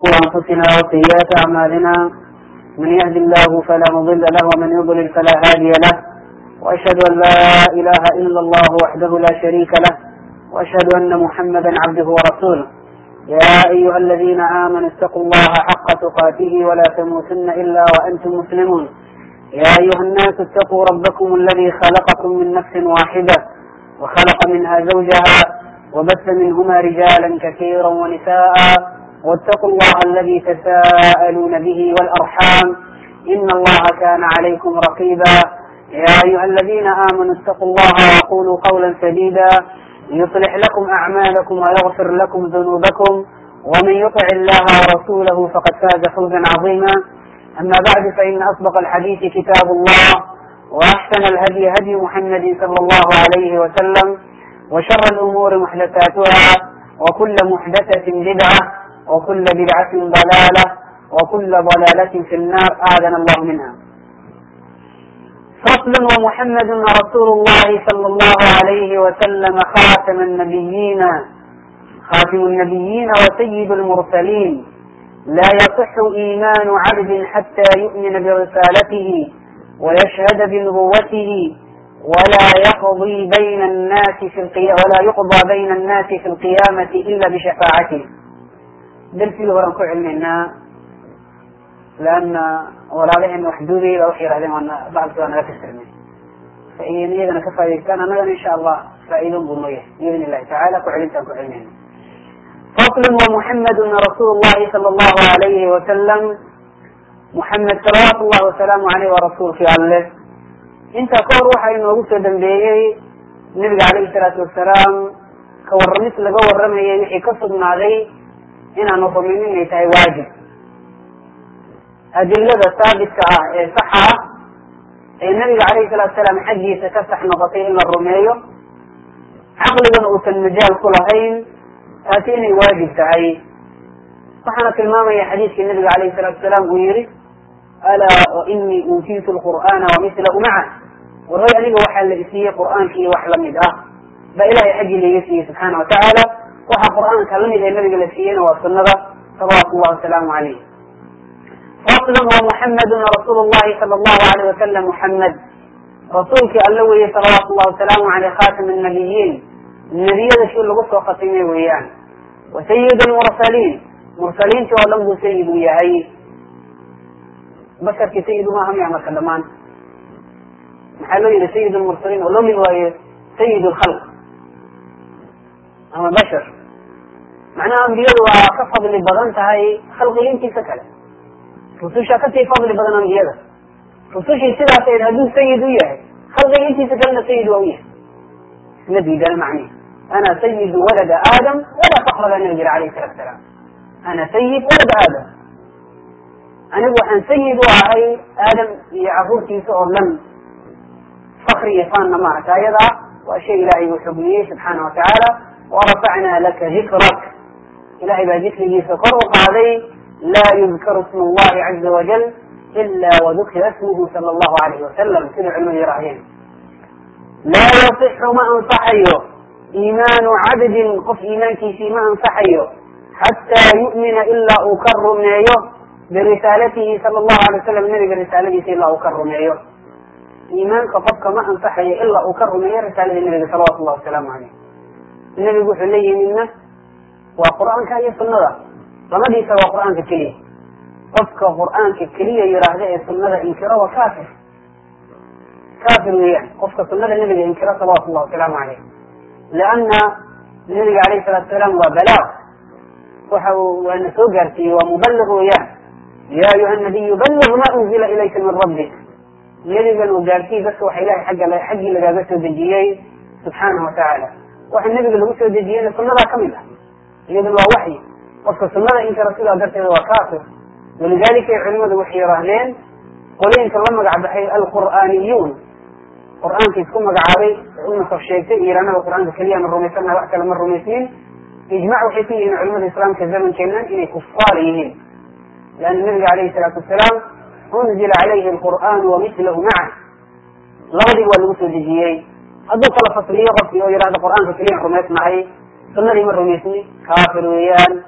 وأنفسنا وسيئات أعمالنا من يهد الله فلا مضل له ومن يضلل فلا هادي له وأشهد أن لا إله إلا الله وحده لا شريك له وأشهد أن محمدا عبده ورسوله. يا أيها الذين آمنوا اتقوا الله حق تقاته ولا تموتن إلا وأنتم مسلمون. يا أيها الناس اتقوا ربكم الذي خلقكم من نفس واحدة وخلق منها زوجها وبث منهما رجالا كثيرا ونساء واتقوا الله الذي تساءلون به والأرحام إن الله كان عليكم رقيبا. يا أيها الذين آمنوا اتقوا الله وقولوا قولا سديدا يصلح لكم أعمالكم ويغفر لكم ذنوبكم ومن يطع الله ورسوله فقد فاز فوزا عظيما. أما بعد فإن أصدق الحديث كتاب الله وأحسن الهدي هدي محمد صلى الله عليه وسلم وشر الأمور محدثاتها وكل محدثة بدعة وكل بدعة ضلالة وكل ضلالة في النار أعاذنا الله منها. فصل. ومحمد رسول الله صلى الله عليه وسلم خاتم النبيين وسيد المرسلين. لا يصح إيمان عبد حتى يؤمن برسالته ويشهد بنبوته ولا يقضى بين الناس في القيامة إلا بشفاعته. بالفيل ورنكو علمنا لأن ورالهم وحدودي لو حير هذين وانا بعض كوانا لا تستعمل فإن إذا كفاية كان أنا إن شاء الله فإذن ظلمية بإذن الله تعالى كعلمنا. فصل. ومحمد رسول الله صلى الله عليه وسلم. محمد صلوات الله وسلامه عليه ورسول في الله انت كور روحا إنه قلت دنبيه النبي عليه الصلاة والسلام كورميس لقوا الرمي يحي كسب من عليه إنا نصمين إنه يتعي واجب. أدلة ثابتة صحة النبي عليه الصلاة والسلام حجي ستفتح نقطين إلا الرمي عقل أوت المجال كلهين آتيني واجب تعي صحنا كلمة يا حديث النبي عليه الصلاة والسلام ويري ألا وإني أوتيت القرآن ومثله معه والرأي أنه وحل إسيه قرآن فيه وحل مداه بإله حجي ليسيه سبحانه وتعالى وحا قرآن كلمه إلى النبي الأسيين والسنة صلوات الله وسلامه عليه. فصل. ومحمد رسول الله صلى الله عليه وسلم. محمد رسولك اللوي صلوات الله وسلامه عليه خاتم النبيين. النبي هذا شو اللي قصه خاتمه وياه وسيد المرسلين. مرسلين شو لم سيد وياهي بشر كسيد ما هم يعمل كلمان محلوي لسيد المرسلين ولم هو سيد الخلق أما بشر معناها أنبياء وكفض اللي بغنتها هاي خلقين كي سكلة رسوشا كتي فضل بغن أنبياء رسوشي سيدها سيد هدو سيد وياه خلقين كي سكلنا سيد وياه. النبي ده معني أنا سيد ولد آدم ولا فخر للنبي عليه الصلاة والسلام. أنا سيد ولد آدم أنا وحن سيد وعي آدم يعفوك يسؤر لم فخر يفان معك أيضا وأشياء إلهي وحبنيه سبحانه وتعالى ورفعنا لك ذكرك إلهي بذكره فقرق عليه لا يذكر اسم الله عز وجل إلا وذكر اسمه صلى الله عليه وسلم كل علمه رأيين. لا يصح ما أنصحيه إيمان عبد قف إيمانك في ما أنصحيه حتى يؤمن إلا أكرم نعيه برسالته صلى الله عليه وسلم. النبي برسالته إلا أكرم نعيه إيمان قفك ما أنصحيه إلا أكرم نعيه رسالة النبي صلى الله عليه وسلم عليه. النبي يقول عليه منه وقرآن كان يصنع فما دي سوى قرآن ككليه قفك قرآن ككليه يراهده يصنع إنكرا وكافر كافر ويعني قفك صنع النبي إنكرا صلى الله عليه وسلم عليه لأن النبي عليه الصلاة والسلام وبلاغ وأن سوقرتي ومبلغ وياه. يا أيها النبي بلغ ما أنزل إليك من ربك. النبي قال وقارتي بس وحي الله حقي لقابته دجيي سبحانه وتعالى وحي النبي قال وقابته دجيي صنع كاملة يقول وحي قفك صنع إنك رسول أدرته وكافر. ولذلك علمه وحي رهنين قولين كلما قعد بحي القرآنيون قرآن كيسكم مقعاري أمة الشيطان إيرانا وقرآن كليا من رميسنا وأكل من رميسين يجمعوا حيثي إن علم الإسلام كالزمن كنان إنه كفاريين لأن النبي عليه الصلاة والسلام أنزل عليه القرآن ومثله معه لغدي والمسلجيين هذا كلا فصلية غفية ويراد القرآن فكليا رميس معي ثم لي من رميسني كافر ويان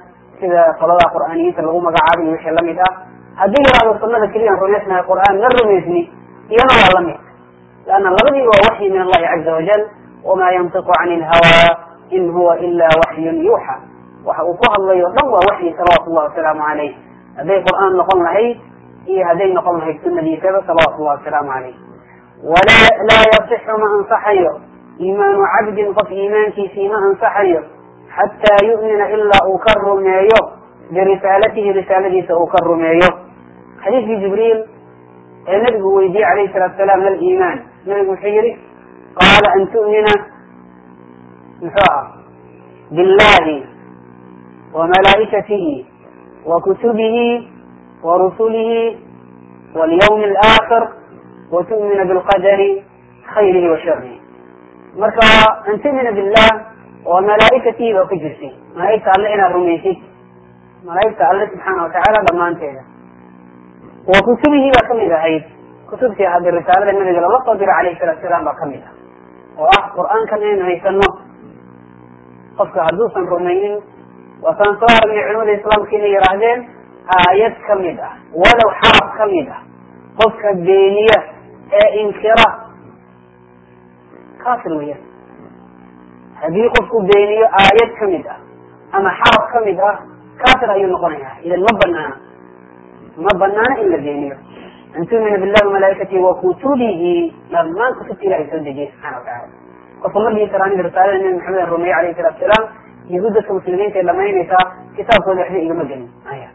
sida qolada qur'aaniyinta lagu magacaabay wixii lamid ah haddii yaraado sunnada keliya rumaysnahay qur'aan ma rumaysni iyana waa lamid لأن labadii waa waxyi min allahi caza wajal wamaa yantiqu cani ilhawaa in huwa ila waxyun yuuxa waxa uu ku hadlayo dhan waa waxyi salawaatu llahi wasalaamu caleyh hadday qur'aan noqon lahayd iyo hadday noqon lahayd sunadiisaba salawaatu llahi wasalaamu caleyh laa yasixu ma ansaxayo iimaanu cabdin qof iimaankiisii ma ansaxayo xataa yu'mina ilaa uu ka rumeeyo birisaalatihi risaaladiisa uu ka rumeeyo xadiiskii jibriil ee nabigu weydiiyey calayhi salaatu salaam mal iimaan nabigu wuxuu yihi qaala an tu'mina muxuu ah billahi wa malaa'ikatihi wa kutubihi wa rusulihi walyawmi alaakhir wa tu'mina bilqadari khayrihi wa sharihi marka an tu'mina billah wa malaa'ikatihi baa ku jirtay malaa'igta alle inaad rumaysid malaa'igta alle subxaana watacaala dhammaanteeda wa kutubihi baa kamid ahayd kutubtii hadii risaalada nabiga lala soo diray calayhi salaatu salaam baa kamid ah oo ah qur'aankan inaynu haysano qofka hadduusan rumaynin waasaan soo aragnay culimada islaamka inay yihaahdeen aayad kamid ah walow xaraf kamid ah qofka beeniya ee inkira kaafir weya haddii qofku beeniyo aayad kamid ah ama xaraf kamid ah kaafir ayuu noqonaya idan ma banaana in la beeniyo an tu'mina billahi wamalaa'ikatihi wa kutubihi dhammaan kutubta ilahay soo dejiyay subxana watacaala qofka markii taraanida risaalada nabi maxamed rumeeye calayhi salatu salaam yahuud dadka muslimiinta ay dhamaynaysaa kitaabkooda waxba igama gelin aya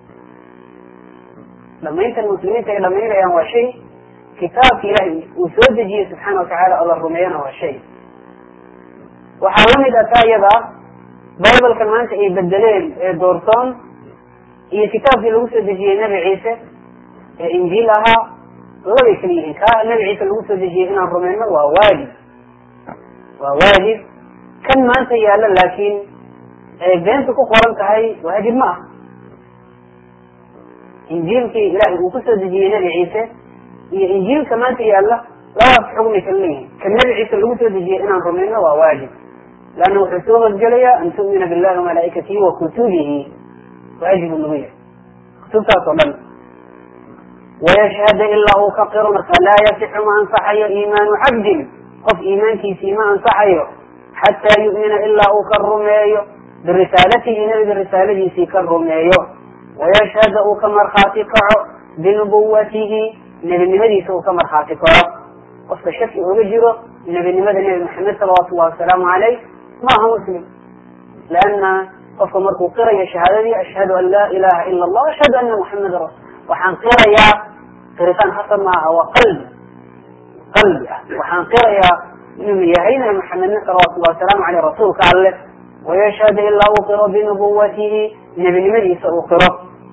dhamayntan muslimiinta ay dhamaynayaan waa shay kitaabka ilahay uu soo dejiyey subxaana watacaala oo la rumeeyana waa shay waxaa lamid ah taa iyada bibalkan maanta ay bedeleen ee doorsoon iyo kitaabkii lagu soo dejiyey nabi ciise ee injiil ahaa labay kala yihiin kaa nabi ciise lagu soo dejiyey inaan rumeyno waa waajib kan maanta yaalla laakiin ay beenta ku qoran tahay waajib ma ah injiilkii ilahay uu kusoo dejiyey nabi ciise iyo injiilka maanta yaalla labadaas xugmay kala leeyihin kan nabi ciise lagu soo dejiyey inaan rumeyno waa waajib leanna wuxuu soo hosgelayaa an tu'mina billahi wamalaa'ikatihi wa kutubihi waajibu nagu yahay kutubtaas oo dhan wayashhada ilaa uu ka qiro marka laa yasixu ma ansaxayo iimaanu cabdin qof iimaankiisii ma ansaxayo xataa yu'mina ilaa uu ka rumeeyo birisaalatihi nabiga risaaladiisii ka rumeeyo wayashhada uu ka markhaati kaco binubuwatihi nebinimadiisa uu ka markhaati kaco qofka shaki oga jiro nebinimada nebi maxamed salawaatu llahi wasalaamu caleyh ma aha muslim leanna qofka markuu qirayo shahaadadii ashhadu an laa ilaha ila allah ashhadu ana muxamada rasul waxaan qirayaa qiritaan hasan maaha waa qalbi ah waxaan qirayaa inuu yahay nabi maxamedna salawatu llahi wasalaamu caleyh rasuulka alleh wayashhadu ilaa uu qiro binubuwatihi nebinimadiisa uu qiro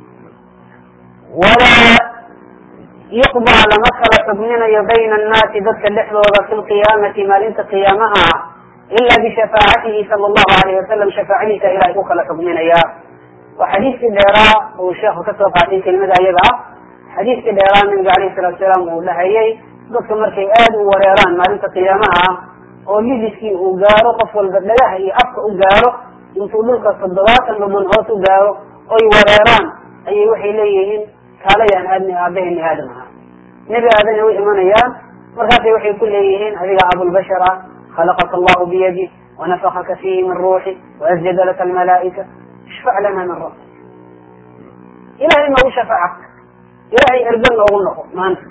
walaa yuqda lama kala xugminayo bayna annaasi dadka dhexdooda fi lqiyaamati maalinta qiyaamaha ila bishafaacatihi sala allahu alayh wasalam shafaacadiisa ilahay ku kala xugminaya waa xadiiskii dheeraa uu sheekhu kasoo qaatay kelimada ayaga ah xadiiskii dheeraa nabiga alayhi salatu salaam uu dhahayay dadka markay aada u wareeraan maalinta qiyaamaha oo lidiskii uu gaaro qof walba dhagaha iyo afka u gaaro intuu dhulka 70 dhudhun hoos u gaaro oy wareeraan ayay waxay leeyihiin kaalayaan aadni aabaheni aadam ahaa nebi aadana way imanayaan markaasay waxay ku leeyihiin adiga abulbashar ah khalaqaka allahu biyadi wanafakaka fihi min ruuxi waasjada laka almalaa'ika ishfac lana min rabbik ilahay noogu shafaaca ilahay ergan noogu noqo maanta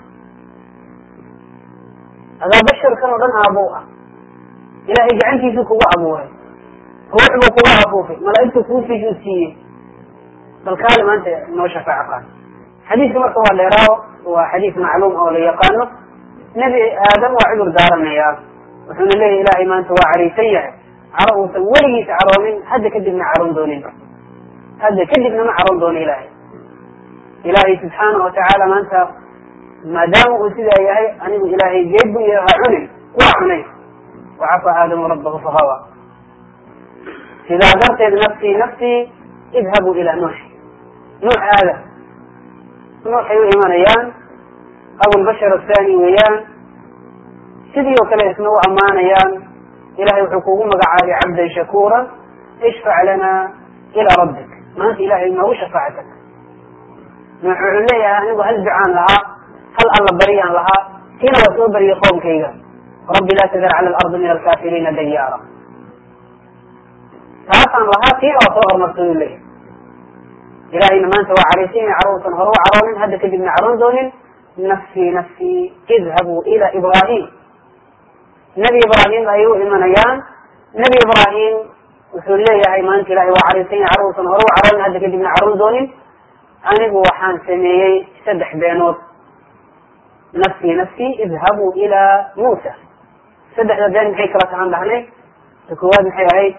adaa basharkan oo dhan aabow ah ilahay gacantiisu kugu abuuray ruux buu kuga afuufay malaa'igtu kuu siiyey bal kaale maanta noo shafaaco qaad xadiiska marka waa dheeraawo waa xadiis macluum oo la yaqaano nebi aadam waa cudur daaranayaa wuxuuna leeyahy ilahay maanta waa caraysan yahay caro uusan weligiisa caroonin hadda kadibna caroon doonin hadda kadibna ma caroon doono ilahay subxaana watacaala maanta maadaama uu sidaa yahay anigu ilaahay geed buu yaha cunin waa cunay wacafa aadamu rabbahu fahawa sidaa darteed nafsii idhabuu ilaa nuux aada nuuxay u imanayaan abulbashar athani weeyaan sidii oo kale isna u ammaanayaan ilahay wuxuu kugu magacaabay cabdan shakuura ishfac lana ilaa rabbik ما أنت إلهي ما وش شفاعتك نحن ليها أنه هل دعان لها هل الله بريان لها كنا وسوبر يقوم كيغا ربي لا تذر على الأرض من الكافرين ديارا فأصلا لها كيغا وصور مرسول ليه إلهي ما أنت وعريسين عروسا هروا عرون هدك ابن عرون دون نفسي اذهبوا إلى إبراهيم نبي إبراهيم أيوه إيمانيان نبي إبراهيم وحول لي يا إيمان إلهي وعريسين عروسا هروا عرون هدك ابن عرون دون أنا وحان سميي سدح بينوت نفسي اذهبوا إلى موسى سدح بين حكرة عن بحني تكواد محي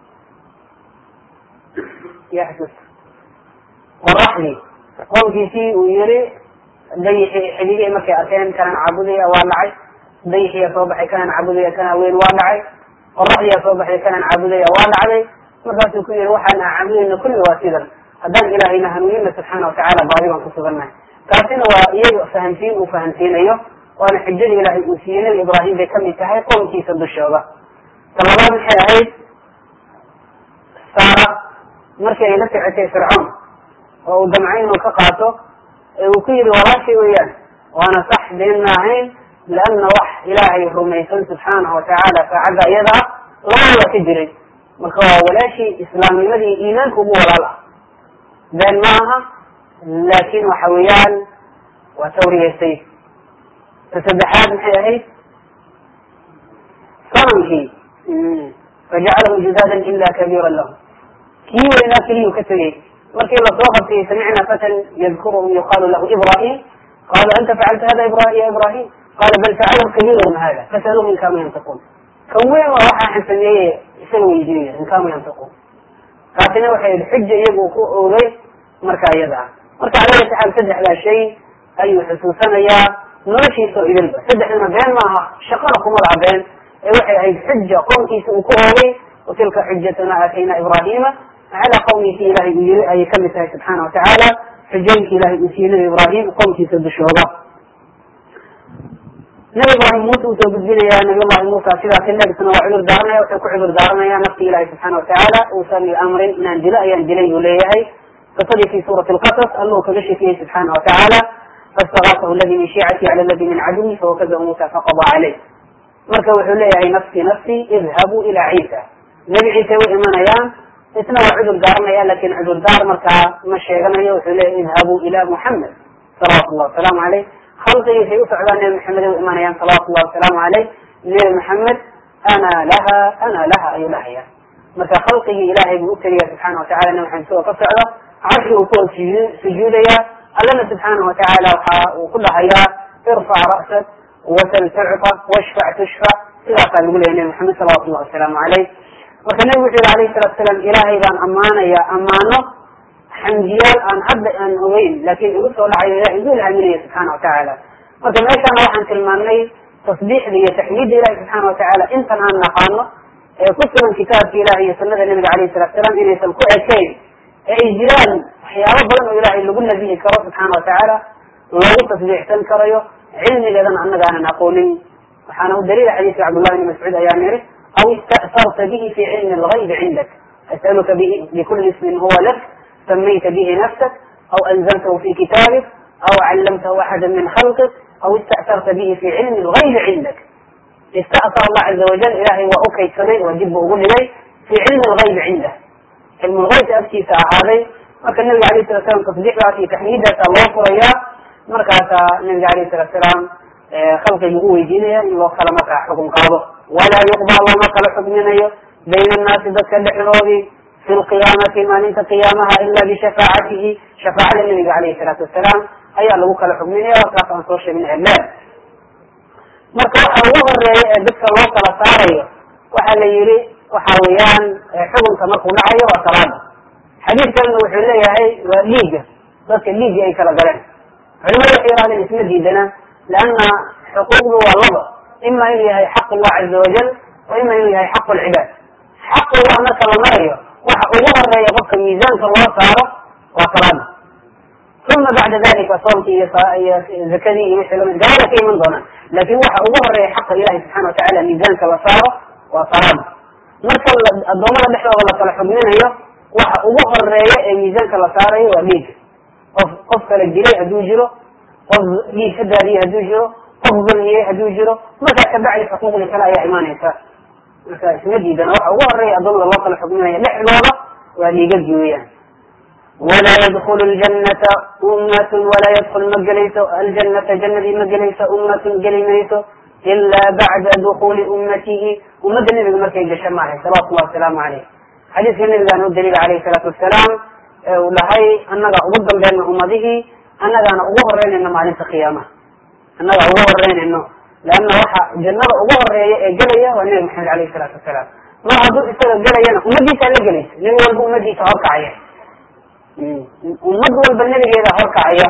يا حسوس والرحلي قوم في ويري ضيحي حديقي مكي أكين كان عبودي والعي ضيحي صوبحي كان عبودي كان وين والعي والرحلي صوبحي كان عبودي والعي مرات يكون يروح أنا عبودي إن كل واسدا هدان إلهينا هنوين سبحانه وتعالى باريبا كسبنا كاتنا ويجوا فهمتين وفهمتين أيوه وأنا حجري إلهي أسيين الإبراهيم بكم يتهي قوم كي سد الشعبة طلبات الحياة سارة مركي يلتع عتي فرعون ودمعين وكقاته وكير وراشي ويان وأنا صح بإنهين لأن وح إلهي رميسان سبحانه وتعالى فعقا يدها لا تجري مركوا ولا شيء إسلامي الذي إيمانكم ولا لا بين معها لكن وحويان وثوري السيف تسبحات الحياة صنمه فجعله جزادا إلا كبيرا له كيو إلا كليو كثير مركي الله صوغب سمعنا فتى يذكره يقال له إبراهيم قال أنت فعلت هذا يا إبراهيم قال بل فعله كبيرهم هذا فسألوه إن كانوا ينطقون كوين وراح عن سنية سنوي جديدة إن كانوا ينطقون قاتنا وحي الحجة يبقوا أولي مركا يدعى مركا على تعال تدع على شيء أي حسوسنا يا نرشي سوء إذن تدع لنا بين ما شقركم العبين وحي هاي الحجة قوم كيسوا كهولي وتلك حجتنا أتينا إبراهيم على قومه في إلهي أي كلمة سبحانه وتعالى حجين في إلهي أسينا إبراهيم قوم كيسوا بالشهداء نبي إبراهيم موسى وتوبدين يا نبي الله موسى سيدا كنا بسنا وعذر دارنا وتكو عذر دارنا يا نفسي إلهي سبحانه وتعالى وسمي أمر ننجلا ينجلي يليهي فصدي في سورة القصص الله كبشي فيه سبحانه وتعالى فاستغاثه الذي من شيعتي على الذي من عدوه فوكزه موسى فقضى عليه مركوا حليه نفسي اذهبوا إلى عيسى نبي عيسى وإيمان أيام اسمه عذر دارنا يا لكن عذر دار مركا مشي غنى وحليه اذهبوا إلى محمد صلى الله وسلام عليه خلقه سيوسع على نبي محمد وإيمان أيام صلى الله وسلام عليه نبي محمد أنا لها أي لها مركا خلقه إلهي بمكترية سبحانه وتعالى نبي محمد سوى فسعله عشر وكل سجودية الله سبحانه وتعالى وكلها يا ارفع رأسك وسل تعطى واشفع تشفع إلى قال يقول لي محمد صلى الله عليه وسلم عليه وكان يقول عليه الصلاة والسلام إلهي بان أمانة يا أمانة حمديال أن أبدأ أن أوين لكن يقول الله يقول عملية سبحانه وتعالى وكان ما كان راح أن كلماني تصديح لي تحميد إلهي سبحانه وتعالى إنت أن نقانه كنت من كتاب في إلهي سنة النبي عليه الصلاة والسلام إلي سلكوع كين إجلال حيارة بلن إلهي اللي قلنا به كرب سبحانه وتعالى لو تصديح تنكريه علمي لذن أنك أنا نقول سبحانه دليل حديث عبد الله بن مسعود أياميري أو استأثرت به في علم الغيب عندك أسألك به بكل اسم هو لك سميت به نفسك أو أنزلته في كتابك أو علمته أحدا من خلقك أو استأثرت به في علم الغيب عندك استأثر الله عز وجل إلهي وأوكي سمي وجب وقول لي في علم الغيب عنده علم الغيب أبكي ساعة هذه وكان النبي عليه الصلاة والسلام تصديق في تحميدة الله فريا مركز النبي عليه الصلاة والسلام خلق يقوي دينيا يوصل مكا حكم قاضه ولا يقبل الله مكا حكمنا بين الناس ذكر الحروبي في القيامة ما ننت قيامها إلا بشفاعته شفاعة النبي عليه الصلاة والسلام أي الله مكا حكمنا وكاف أنصوش من علام مركز الله ذكر الوصل صاري وحال يري وحاويان حكم كمركو نعي وصرام حديث كان وحلية هي وليجة ذلك الليجة أي كلا قلن علماء الحيران اسمه جيدنا لأن حقوقه والله إما إليها حق الله عز وجل وإما إليها حق العباد حق الله مثل مريم وحقوقها لا يبقى ميزان الله صاره وصرامه ثم بعد ذلك صومتي زكري مثل من قال في من ظنه لكن وحقوقها لا حق الله سبحانه وتعالى ميزان كوصاره وصرامه مركز الضمانة بحث الله صلى حكمين هي waxa ugu horeeya ee miisaanka la saarayo waa dhiig. qof kala dilay hadduu jiro, qof dhiig ka daadiyey hadduu jiro, qof dulmiyey hadduu jiro, markaa kabacdi xuquuqdii kale ayaa imaanaysa. marka isma diidana waxa ugu horeeya adoonda loo kala xukminaya dhexdooda waa dhiigagii weeyaan. walaa yadkulu ljannata ummatun walaa yadkul ma gelayso aljannata jannadii ma gelayso ummatun geli mayso ilaa bacda dukuli ummatihi ummadda nebiga markay gasho maahay salawatullahi wasalaamu caleyh. xadiiska nabigaan u daliila caleyhi salaatu wasalaam ee uu dhahay annaga ugu dambeynno ummadihii, annagaana ugu horeynayno maalinta qiyaamaha, annaga ugu horeynayno. leanna waxa jannada ugu horeeya ee gelaya waa nebi maxamed aleyhi salaatu wasalaam. mar hadduu isaga gelayana ummadiisaa la gelaysa, nebi walba ummadiisa horkacaya, ummad walba nebigeeda horkacaya,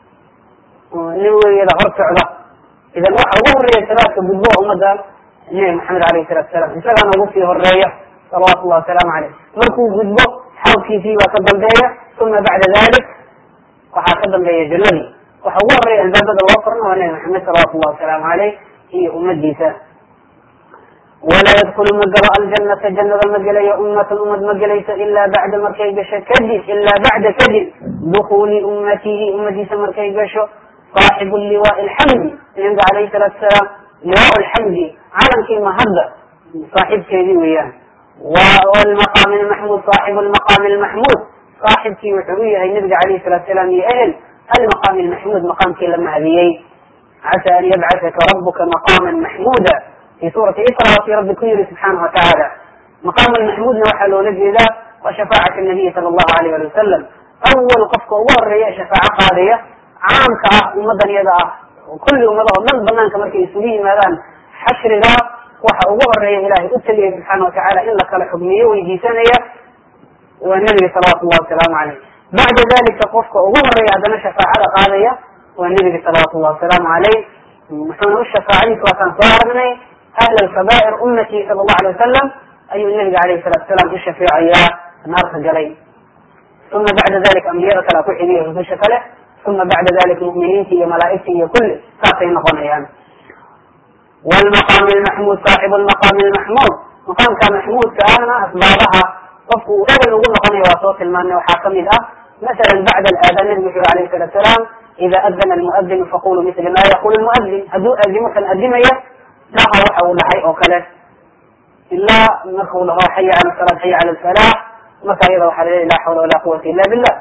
nebigeeda hor socda. idan waxa ugu horeeya salaadka gudbo ummadda nebi maxamed aleyhi salatu wasalaam, isagaana ugu sii horeeya salawatullahi wasalaamu caleyh. markuu gudbo xawlkiisii baa ka dambeeya, uma bacda dalik waxaa ka dambeeya jannadii. waxa ugu horeeya albaabada loo furna waa nebi maxamed salawatullahi wasalaamu caleyh iyo ummadiisa. walaa yadkulu ma galo aljannata jannada ma gelayo ummatun ummad ma gelayso ilaa bacda markay gasho kadib, ilaa bacda kadib dukuli ummatihi ummadiisa markay gasho saaxibu liwaa alxamdi, nabiga aleyhi salaatu wasalaam liwaa alxamdi calankii mahadda saaxibkeedii weeyaan. walmaqaami almaxmuud saaxibu almaqaami almaxmuud, saaxibkii wuxuu u yahay nabiga aleyhi salatu wasalaam iyo ehel almaqaami almaxmuud maqaamkii la mahadiyey. casaa an yabcasaka rabuka maqaaman maxmuuda fi suurati isra waakii rabbi ku yiri subxaanahu watacaala. maqaam almaxmuudna waxaa loola jeedaa waa shafaacat nabiyi sala allahu alayh ali wasalam. awal qofka ugu horeeya shafaaco qaadaya caamka ah ummadan iyada ah, kulli ummadaha o dhan banaanka markay isugu yimaadaan xashriga, waxa ugu horeeya ilaahay u tegaya subxaana watacaala in la kala xugmiyo weydiisanaya waa nebiga salawatu llahi wasalaamu caleyh. bacda dalika qofka ugu horeeya haddana shafaacada qaadaya waa nebiga salawatu llahi wasalaamu caleyh. muxuuna u shafaacadiisa waataan soo aragnay ahla alkabaa'ir ummatii sala allahu alay wasalam ayuu nebiga aleyhi salatu wasalaam u shafeecayaa naarka galay. uma bacda dalika ambiyada kale ku xigiya rususha kale, uma bacda dalika mu'miniinta iyo malaa'igta iyo kulli saasay noqonayaan. walmaqaami almaxmuud saaxibu lmaqaami almaxmuud, maqaamka maxmuudka ahna asbaabaha qofku uu ebel ugu noqonayo waa soo tilmaanay. waxaa kamid ah masalan bacda alaadaan nabigu wuxuu alayhi salatu wasalaam ida adana almuadinu faqulu mila ma yaqulu lmuadin, hadduu aadimukan adimaya dhaha waxa uu dhahay oo kale, ilaa marka uu dhaho xaya cala salaat xaya cala alfalaax, marka iyada waxaa laleeyahy laa xawla walaa quwata illa billah.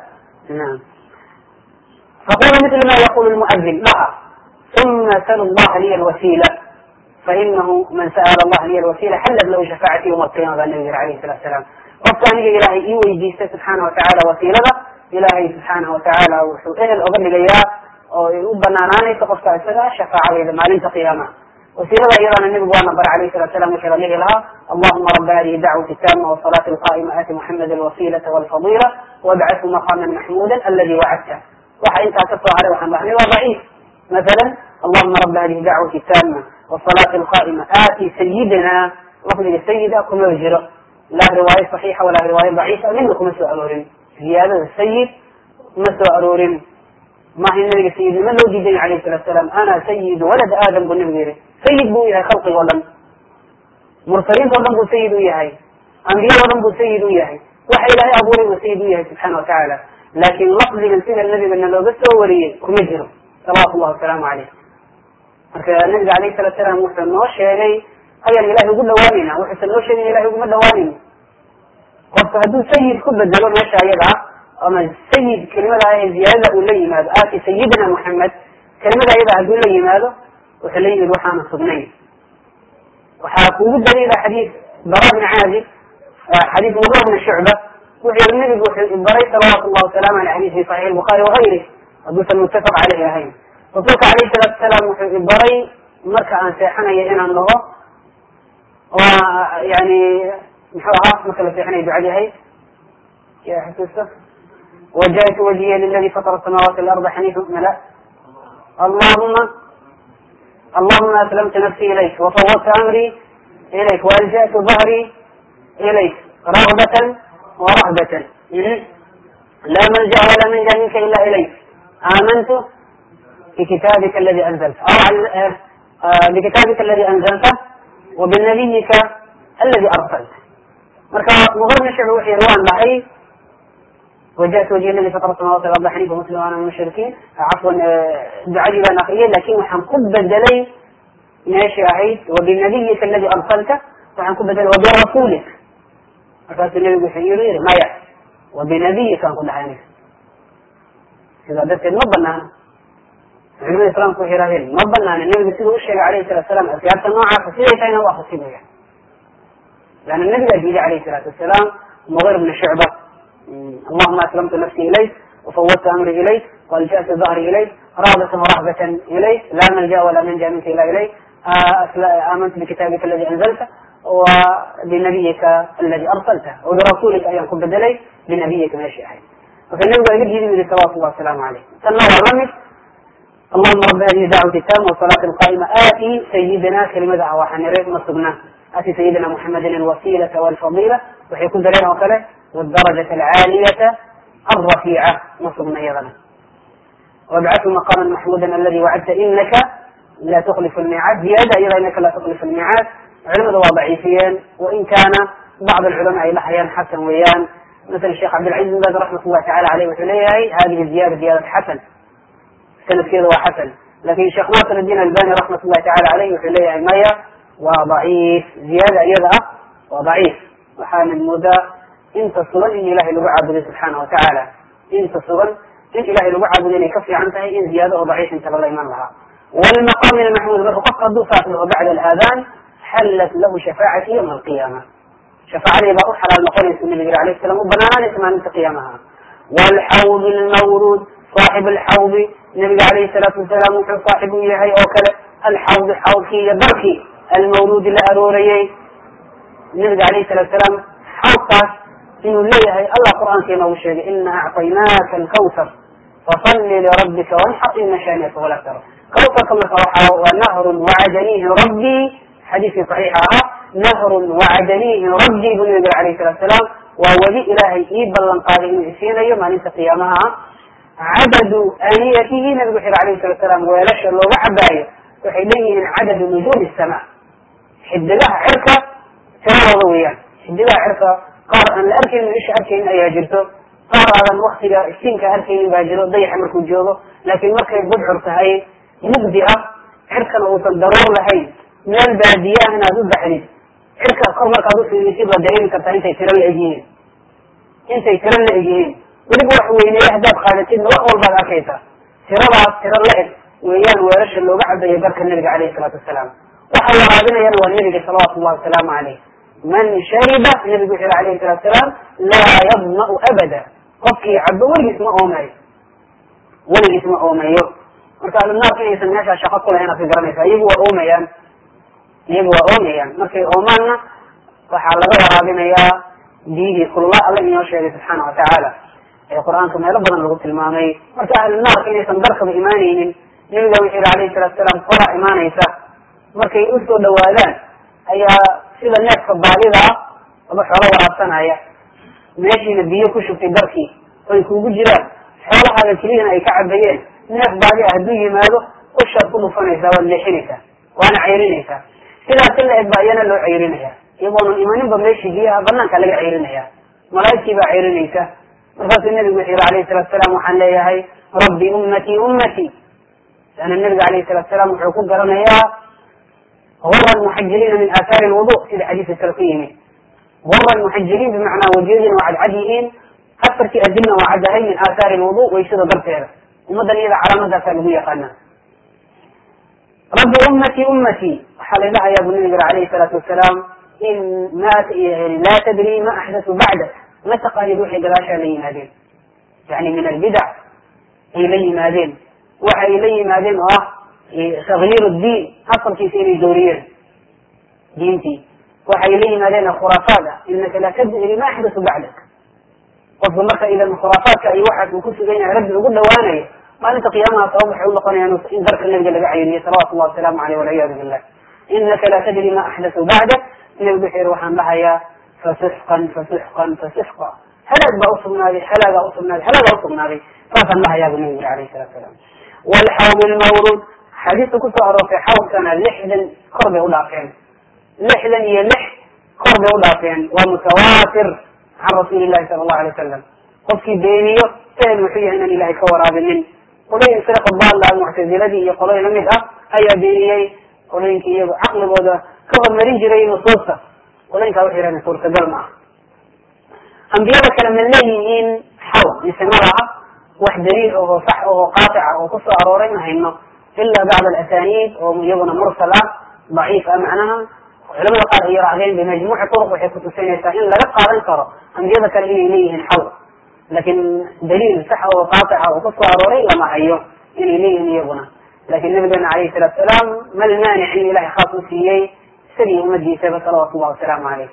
faqulu mila ma yaqulu lmuadin dhaha uma salu llaha liya alwasiila fainahu man sa'ala allaha liya alwasiila xallat lahu shafaacati yawma alqiyama baa nabiga alayhi salatu wasalaam. qofka aniga ilaahay ii weydiista subxaana watacaala wasiilada, ilaahay subxaanahu watacaala wuxuu ehel oga dhigayaa oo u banaanaanaysa qofka isaga shafaacadeyda maalinta qiyaamaha. wasiilada iyadana nebigu waana bara alayhi salatu salam wixii la dhihi lahaa allahuma raba hadihi dacwati taama wasalaati alqaa'ima aati muxameda alwasiilata walfadila wabcathu maqaama maxmuuda aladi wacadta. waxa intaa ka soo haray waxaan dhahnay waa daciif. masalan allahuma raba hadihi dacwati taama wasalaati alqaa'ima aati sayidina, lafdiga sayida kuma jiro, laa riwaayo saxiixa walaa riwaayo daciifa midna kuma soo aroorin. ziyaadada sayid ma soo aroorin. maaha nabiga sayidnima loo diiday alayhi salatu salaam, ana sayidu walad aadam buu nabigu yihi. sayid buu yahay khalqiga o dhan, mursaliinta o dhan buu sayid u yahay, ambiyada o dhan buu sayid u yahay, waxa ilaahay abuuray buu sayid u yahay subxaana watacaala. laakin lafdigan sida nabigana looga soo wariyey kuma jiro salawatu llahi wasalaamu caleyh. marka nabiga alayhi salatu salaam wuxuu noo sheegay ayaan ilahay ugu dhawaanayna, wuxuusan noo sheegin ilahay uguma dhawaanayno. qofka hadduu sayid ku bedelo meesha ayada ama sayid kelimada ee ziyaadada uu la yimaado aati sayidina muxamed, kelimada ayada hadduu la yimaado wuxuu la yimid waxaana sugnayn. waxaa kuugu daliila xadiis bara bni caazib, xadiis mugira bni shucba, wuxuu yihi nabigu wuxuu baray salawatu llahi wasalaamu aleyh xadiis fi saxiix lbukhari wagayri hadduusan muttafaq caleyhi ahayn. rasuulka alayhi salaatu wasalaam wuxuu ibaray marka aan seexanayo inaan dhaho yani muxuu ahaa marka la seexanayo ducad yahay ya xusuusta wajahtu wajhiya liladi fatara asamawati alarda xaniifa mala allahuma aslamtu nafsi ilayk wafawwadtu amri ilayk waalja'tu dahri ilayk ragbatan warahbatan laa malja walaa manja minka ila ilayk aamantu bikitaabika aladi anzalta bikitaabika aladi anzalta wabinabiyika aladi arsalta. marka muhorna sheekhu wuxuu yihi waan dhahay وجهت وجه الذي فطر السماوات والارض حنيفا مسلما وانا من المشركين عفوا دعاء بان اخيه لكن waxaan ku bedelay meeshii ahayd وبنبيك الذي ارسلته waxaan ku bedelay وبرسولك markaasuu nabigu wuxuu yiri maya وبنبيك aan ku dhahay sida dadkeed ma banaana culimada islaamku waxay yiraahdeen ma banaana nabigu siduu u sheegay alayhi salatu wasalaam asyaabta noocaasa siday tahayna waa khasibaya لأن النبي قال عليه الصلاة والسلام مغير بن شعبة اللهم أسلمت نفسي إليك وفوضت أمري إليك والجأت ظهري إليك رغبة ورهبة إليك لا ملجأ ولا منجأ منك إلا إليك آمنت بكتابك الذي أنزلته وبنبيك الذي أرسلته وبرسولك أن يكون بدلي بنبيك ما شاء وفي النبي قال يجي صلوات الله والسلام عليه سنة الرمز اللهم رب هذه دعوة التامة والصلاة القائمة آتي سيدنا كلمة دعوة حنريك مصبنا آتي سيدنا محمد الوسيلة والفضيلة وحيكون دليل وكله والدرجة العالية الرفيعة مصبنا أيضا وابعثه مقاما محمودا الذي وعدت إنك لا تخلف الميعاد زيادة أيضا إنك لا تخلف الميعاد علماء ضعيفين وإن كان بعض العلماء إلى أحيان حسن ويان مثل الشيخ عبد العزيز بن باز رحمة الله تعالى عليه وسلم هذه الزيادة زيادة حسن سند كذا وحسن لكن الشيخ ناصر الدين الألباني رحمة الله تعالى عليه وسلم مية وضعيف زيادة أيضا وضعيف وحال المدى انت الصغن إن إلهي لبعا بذي سبحانه وتعالى انت الصغن إن إلهي لبعا بذي يكفي عنها إن زيادة وضعيف انت بالله إيمان لها والمقام المحمود له فقط فاته بعد الآذان حلت له شفاعة يوم القيامة شفاعة لي بروح على المقام يسمى النبي عليه السلام وبنانا لسمان انت قيامها والحوض المورود صاحب الحوض النبي عليه الصلاة والسلام وحو صاحبه إلهي أوكله الحوض حوضي بركي المولود الأروري النبي عليه الصلاة والسلام حوضه إنه ليه الله قرآن كما وشيء إنا أعطيناك الكوثر فصل لربك وانحط إن شانئك ولا ترى كوثر كما صرحه ونهر وعدنيه ربي حديث صحيح نهر وعدنيه ربي بالنبي عليه الصلاة والسلام وهو ذي إلهي إيبا لنقاله إسين يوم أن قيامها عدد آنيته نبي عليه الصلاة والسلام ويلش الله وعباية وحينيه عدد نجوم السماء حد لها عركة سنة ضوية حد لها عركة قار أن الأركين من إيش أركين أي أجرته قار هذا الوقت السنك أركين باجره ضيح مركو جوضه لكن مركو يبدعر تهي مبدئة عركة وصل ضرور لهي من البادية هنا ضد حديث عركة قرمك أضوء في المسيبة دائما كبتا انت يترى الأجيين انت يترى الأجيين ولقوا حوين يهداب خالتين وأول بعد أكيتا ترى اللعب ويان ويرش اللي بعد يبارك النبي عليه الصلاة والسلام وحوى رابنا ينوى النبي صلى الله عليه وسلم عليه من شرب النبي عليه الصلاة والسلام لا يظمأ أبدا قفكي عبد ولي اسمه أمي وقال النار كان يسميها شقق لنا في قرنيسة يبوى أميان مركي أمانا وحال لغا رابنا يا ديه كل الله يوشيه سبحانه وتعالى القرآن كما يربنا لغة المامي مركي أهل النار كان يسندرك بإيمانين النبي عليه الصلاة والسلام قرأ إيمانيسا markay u soo dhawaadaan ayaa sida neefka baadida ama xoolo waraabsanaya meeshiina biyo ku shubtay darkii ay kugu jiraan xoolaha kaliya ay ka cabayeen neef baadi hadduu yimaado usha ku dhufanaysa waa leexinaysa waana cayrinaysa sidaas la eebayana loo cayrinaya iyagoon iimaanin ba meeshii biyaha banaanka laga cayrinaya malaa'iktii baa cayrinaysa markaas nabigu alayhi salatu wasalaam waxaan leeyahay rabbi ummati لأن النبي عليه الصلاة والسلام wuxuu garanaya غر المحجلين من آثار الوضوء في الحديث السلفي غر المحجلين بمعنى وجوههم وعدعدهم أثرت أدلنا وعدهين من آثار الوضوء ويشد ضرطها ومدن إذا على مدى سلبية قلنا رب أمتي حال الله يا ابن النبي عليه الصلاة والسلام إن ما لا تدري ما أحدث بعدك ما تقال يدوحي قلاشا لي مادين يعني من البدع إلي مادين وحي إلي مادين تغيير الدين أصل في سيري دوريا دينتي وحي إليه ما لنا خرافات إنك لا تدري ما أحدث بعدك وفي مرة إذا الخرافات كأي واحد وكنت بين رب وقل له وانا ما أنت قيامها صوبح يقول لك أنا إن درك النبي جل بعيني صلوات الله والسلام عليه والعياذ بالله إنك لا تدري ما أحدث بعدك إنك بحير وحن لها يا فسحقا هلا بأصل نادي هلا بأصل نادي فافن لها يا ابن عليه الصلاة والسلام والحوض المورود حديث كنت أرى في حوض كان لحدا قرب أولافين لحدا هي لح قرب أولافين ومتواتر عن رسول الله صلى الله عليه وسلم qofkii beeniyo ehel wuxuu yahay inaan ilahay ka waraabinin. qolooyin firqa daalla muctaziladii iyo qolooyin lamid ah ayaa beeniyey qolooyinkii iyagu caqligooda ka hormarin jiray nusuusta. qolooyinkaa waxay yidhahdeen suurtagal ma aha. ambiyada kale ma leeyihiin xaw mise ma laha wax daliil oo sax oo qaatica oo kusoo arooray ma hayno ilaa bacd alasaniid oo iyaguna mursal ah daciif ah. macnaha culamada qaar ay yarahdeen bimajmuuci turuq waxay kutusinaysaa in laga qaadan karo ambiyada kale inay leeyihiin xaw, lakin daliil sax oo qaatica oo kusoo arooray lama hayo inay leeyihiin iyaguna. lakin nabigeena alayhi salaatu salaam mal maanic in ilahay khaas u siiyey isagii ummadiisaba salawatu llahi wasalaamu caleyh.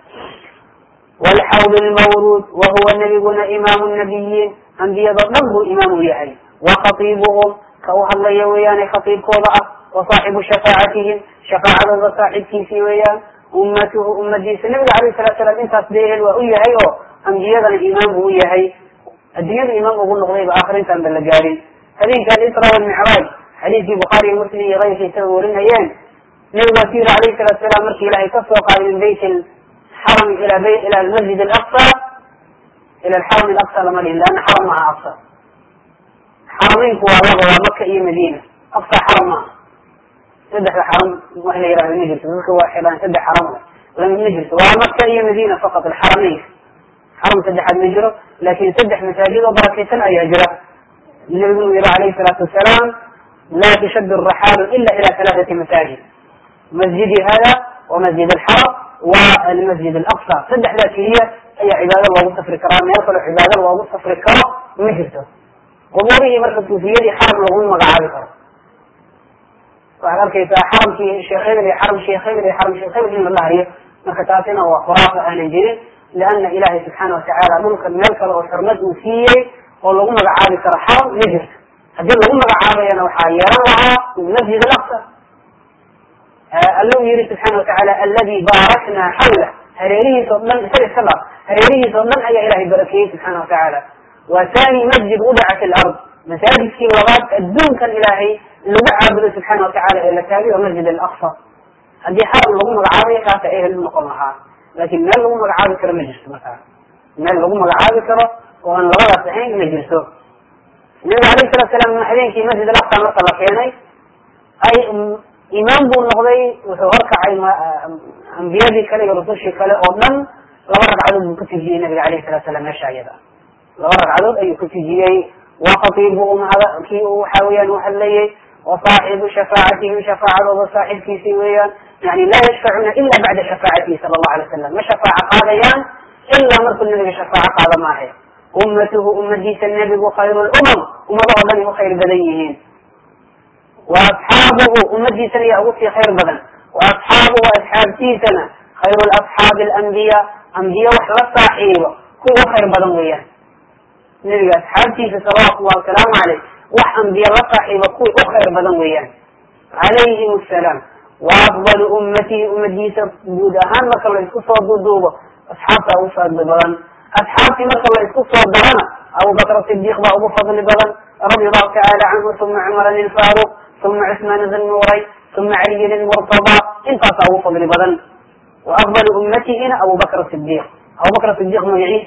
wlxawd lmawruud wahuwa nabiguna imaamu nabiyiin ambiyado dhan buu imaam u yahay. wakatiibuhum ka u hadlaya weeyaane khatiibkooda ah. wasaaxibu shafaacatihim shafaacadooda saaxibkiisii weeyaan. ummatuhu ummadiisa nabiga alayh salatu salaam intaas dehel waa u yahay oo ambiyadana imaam buu u yahay. addunyada imaam ugu noqdayba aakrintaan ba la gaarin. habeenka alisra walmicraaj xadiiskii bukhaari iyo muslim iyo keyrkiisaba warinayeen nabigu waa ku yiri alayhi salatu salaam markii ilahay ka soo qaaday min bayt xaram ila almasjid alaqsa ila alxaram alaqsa lama dhihin leana xaram maaha aqsa. xarameynku waa laba, waa maka iyo madiina. aqsa xaram maaha. saddexda xaram wax la yihahdo ma jirto. dadka waa xidhaan saddex xaram ma jirto. waa maka iyo madiina faqat alxarameynka. xaram saddexaad ma jiro, lakin saddex masaajid oo barakeysan ayaa jira. nabigu uu yihi alayhi salaatu wasalaam laa tushaddu araxaalu ila ila halaathati masaajid, masjidi hada wamasjid alxaram walmasjid alaqsa. saddexdaa keliya ayaa cibaado loogu safri karaa. meel kaloo cibaado loogu safri karo ma jirto. qubuurihii marka suufiyadii xaram laguma magacaabi karo. waxaad arkaysaa xaramkii sheekh hebel iyo xaram sheekh hebel iyo xaram sheekh hebel in la dhahayo. marka taasina waa khuraafa aanan jirin, liana ilahay subxaana watacaala dhulkan meel kale oo xurmad uu siiyey oo lagu magacaabi karo xaram ma jirto. haddii lagu magacaabayana waxaa yeelan lahaa masjid alaqsa. alla u yihi subxaana watacaala aladi baarakna xawla, hareerihiis oo dhan isaga iska dhaaf, hareerihiis oo dhan ayaa ilahay barakeeyey subxaana watacaala. waa thani masjid udaca fi lard, masaajidkii labaad adduunkan ilaahay lagu caabudo subxaana watacaala ee la taagay oo masjid alaqsa. haddii xaram lagu magacaabayo kaasa ehel u noqon lahaa, lakin meel lagu magacaabi karo ma jirto. markaa meel lagu magacaabi karo oo aan labadaas ahayn ma jirto. nabiga alayh salatu salaam habeenkii masjid alaqsa marka la keenay ay imaam buu noqday. wuxuu horkacay ambiyadii kale iyo rusushii kale oo dhan. laba ragcadood buu ku tujiyey nabiga alayh salatu salam meesha ayada. laba ragcadood ayuu ku tujiyey. wakatiibuhum kii waxa weyaan u hadlayey. wasaaxibu shafaacatihim shafaacadooda saaxibkiisii weeyaan. yani laa yashfacuna ila bacda shafaacatihi sala allahu alay wasalam. ma shafaaco qaadayaan ilaa markuu nabiga shafaaco qaada maahe. ummatuhu ummadiisa nebigu khayru lumam ummadaho dhan ay u khayr badan yihiin. waasxaabuhu ummadiisana yaa ugu sii khayr badan. waasxaabuhu asxaabtiisana khayru asxaabi alambiya ambiye wax la saaxiibo kuwa u khayr badan weeyaan. nebiga asxaabtiisa salawatu llahi wasalaamu caleyh wax ambiye la saaxiibo kuwii u khayr badan weeyaan calayhim assalaam. waafdalu ummatihi ummadiisa guud ahaan marka la isku soo duuduubo asxaabta ugu fadli badan. asxaabtii marka la isku soo darana abubakr sidiiq baa ugu fadli badan radia allahu tacaala canhu, uma cumar ilfaaruq, uma cusmaan dnuuray, uma caliyin ilmurtada. intaasaa ugu fadli badan. waafdalu ummatihina abubakr sidiiq. abubakr sidiiq magaciis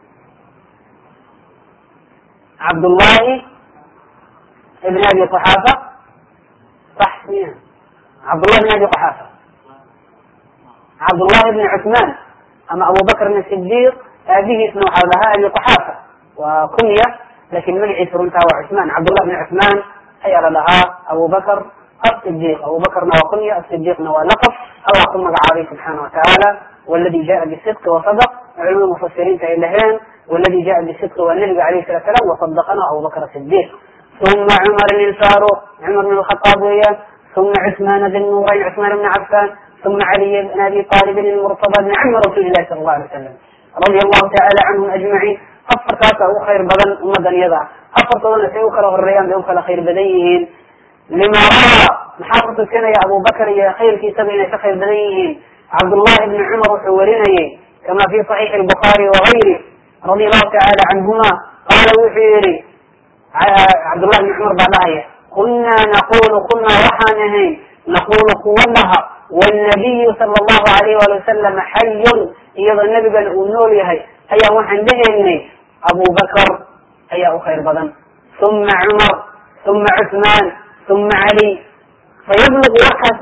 cabdullahi ibn abi quxaafa. sax miya? cabdullahi ibn abi quxaafa, cabdullahi ibn cusmaan ama abubakrin sidiiq. aabihiisna waxaa lahaa abi quxaafa, waa kunya, lakin magaciisa runtaa waa cusmaan. cabdullah ibn cusmaan ayaa la dhahaa abubakr asidiiq. abubakrna waa kunya, asidiiqna waa laqab allah ku magacaabay subxaana watacaala. waladi jaa bisidqi wasadq, culimada mufasiriinta ay dhaheen waladi jaa bisidqi waa nabiga alayh salatu salam, wasadaqana abubakr sidiiq. uma cumarin ilfaaruq, cumar bn lkhataab weeyaan. uma cusmaan dnuurayn, cusmaan bn cafaan. uma caliy bn abi aalibin ilmurtada bni cami rasuuli lahi sala allahu alay wasalam radia allahu tacaala canhum ajmaciin. afartaasa ugu khayr badan ummadan iyada. afartoodana say u kala horeeyaan bay u kala khayr badan yihiin. lima raa maxaa kutusinaya abubakr iyo khayrkiisaba inay ka khayr badan yihiin. cabdullahi ibni cumar wuxuu warinayey kama fi صaxiixi الbukhaari wagayri radia allahu tacaala canhuma qaala wuxuu yihi cabdullahi ibni cumar baa dhahaya kunaa waxaan ahayn naqulu kuwa dhaha wاnabiyu sala allahu alayh wali wasalam xayun, iyadoo nebigana uu nool yahay ayaa waxaan dhahaynay أبو بكر أي خير بدن، ثم عمر، ثم عثمان، ثم علي. فيبلغ وكاس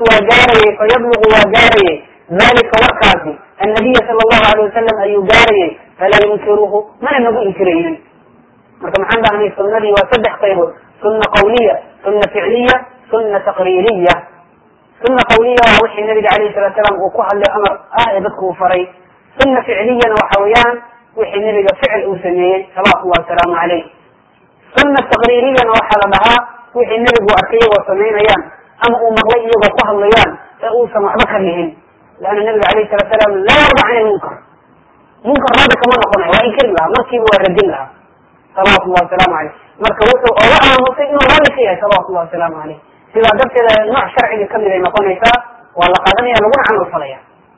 وجاري ذلك وكاس النبي صلى الله عليه وسلم أن يجاري فلا ينكره من النبي إنكرين. marka maxaan dhahnay sunnadii waa saddex qaybood: sunna qawliya, sunna ficliya, sunna taqriiriya. sunna qawliya waa wixii nabiga calayhi salatu salaam uu ku hadlay amar ah ee dadku uu faray. sunna ficliyana waxa weeyaan wixii nabiga ficil uu sameeyey salawaatullahi wasalaamu calayh. sunna taqriiriyana waxaa la dhahaa wixii nabigu arkay iyagoo samaynayaan ama uu maqlay iyagoo ku hadlayaan ee uusan waxba ka lihin. laanna nabiga calayhi salatu salaam laa yarda can ilmunkar, munkar raadi kama noqonayo, waa inkiri lahaa, markiiba waa radin lahaa salawatullahi wasalaamu caleyh. marka wuxuu oga aamusay inuu raalli ka yahay salawatullahi wasalaamu caleyh. sidaa darteeda nooc sharciga kamid ay noqonaysaa, waa la qaadanaya laguna camal falaya,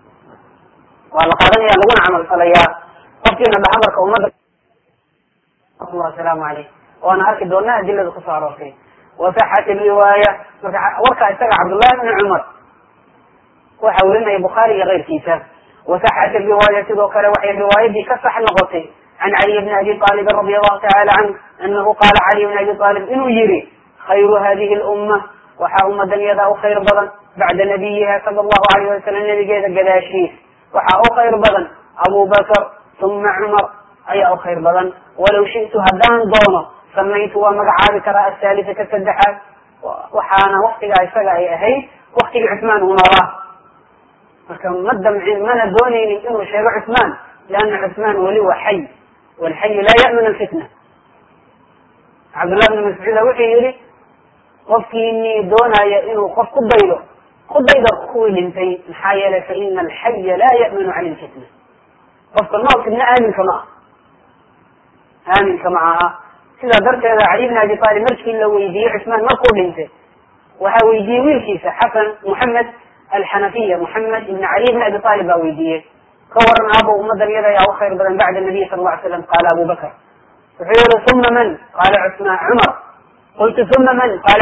laguna camal falayaa. qofkiina dhaha marka ummadda salawatullahi wasalaamu caleyh, waana arki doonaa adilada kusoo aroortay. wasaxat riwaaya, marka warka isaga cabdullahi bni cumar waxa werinaya bukhaari iyo keyrkiisa. wasaxat riwaaya, sidoo kale waxay riwaayadii ka sax noqotay عن علي بن أبي طالب رضي الله تعالى عنه أنه قال علي بن أبي طالب إنه يري خير هذه الأمة وحا أمة يدا خير بدن بعد نبيها صلى الله عليه وسلم نبي جيدا قداشيه وحا خير بدن أبو بكر ثم عمر أي خير بدن ولو شئت هدان دونه سميت ومقعاد كراء الثالثة كالسدحات وحانا وقتي عيسى أهي وقتي عثمان ونراه فكمد من الدوني إنه شيء عثمان، لأن عثمان ولي وحي، والحي لا يأمن الفتنة. عبد الله بن مسعود وحي يري قفكي إني دونا يأمن قف قبيله قوي انتي الحي فإن الحي لا يأمن عن الفتنة. قفك الموت إن آمن كمعها سيدا درك هذا علي بن أبي طالب مركي لو يدي عثمان مركو انتي وهو يدي ويلكيسة حسن محمد الحنفية محمد بن علي بن أبي طالب أو يديه كورنا أبو مدر يدا أو خير بدن بعد النبي صلى الله عليه وسلم. قال أبو بكر ثم من؟ قال عثمان. عمر. قلت ثم من؟ قال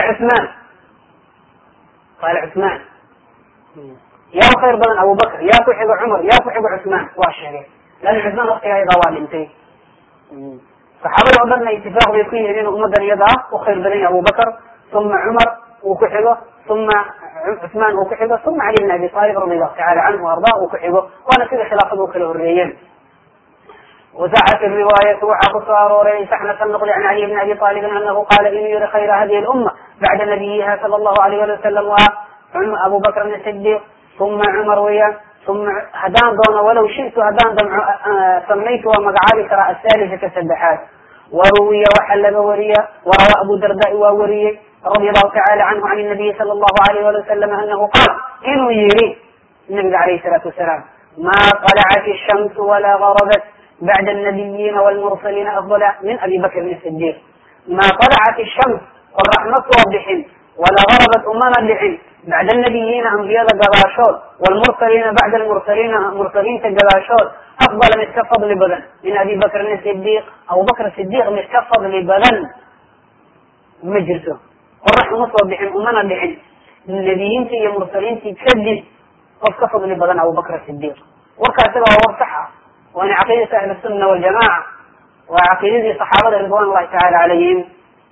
عثمان. يا خير بدن أبو بكر، يا كحب عمر، يا كحب عثمان واشهر، لأن عثمان وقتها أيضا والنتين صحابة عمرنا اتفاق بيكون بين مدر يدا وخير بدن أبو بكر ثم عمر وكحبه ثم عثمان وكحبه ثم علي بن أبي طالب رضي الله تعالى عنه وأرضاه وكحبه، وأنا كذا خلافه كله الريين. وسعت الرواية وحق صارورين سحنة النقل عن علي بن أبي طالب أنه قال إن يرى خير هذه الأمة بعد نبيها صلى الله عليه وسلم أبو بكر الصديق ثم عمر وياه ثم هدان دون ولو شئت هدان سميت ومقعد كراء الثالثة كالسبحات. وروي وحلب وريا وروى أبو درداء ووريه رضي الله تعالى عنه عن النبي صلى الله عليه وسلم أنه قال إنه يري النبي عليه الصلاة والسلام ما طلعت الشمس ولا غربت بعد النبيين والمرسلين أفضل من أبي بكر الصديق. ما طلعت الشمس والرحمة وضحين ولا غربت أمام اللحين بعد النبيين أنبياء الجباشور والمرسلين بعد المرسلين مرسلين كالجباشور أفضل من كفضل بدن من أبي بكر الصديق. أبو بكر الصديق من كفضل بدن مجلسه والرحمة وضحين أمام اللحين النبيين تي المرسلين تي تسدد وكفضل بدن أبو بكر الصديق. وكاتبها وارتحها، وأنا عقيدة أهل السنة والجماعة وعقيدة الصحابة رضوان الله تعالى عليهم.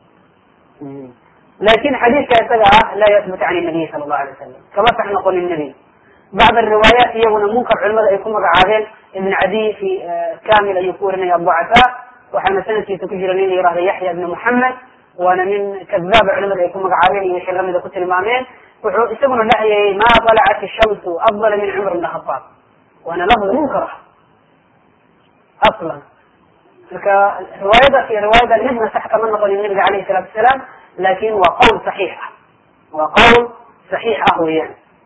لكن حديث كاتبها لا يثبت عن النبي صلى الله عليه وسلم كما فعل نقول النبي. بعض الروايات يقول منكر علماء يكون مقعدين ابن عدي في كامل يكون الضعفاء وحنا سنتي تكجرني يراه يحيى بن محمد، وأنا من كذاب علماء يكون مقعدين يشرم إذا كنت الإمامين ويسمون له ما طلعت الشمس أفضل من عمر بن الخطاب، وأنا لفظ منكر أصلا. في رواية النبي تحت من نقول النبي عليه الصلاة والسلام، لكن وقول صحيح أهوية.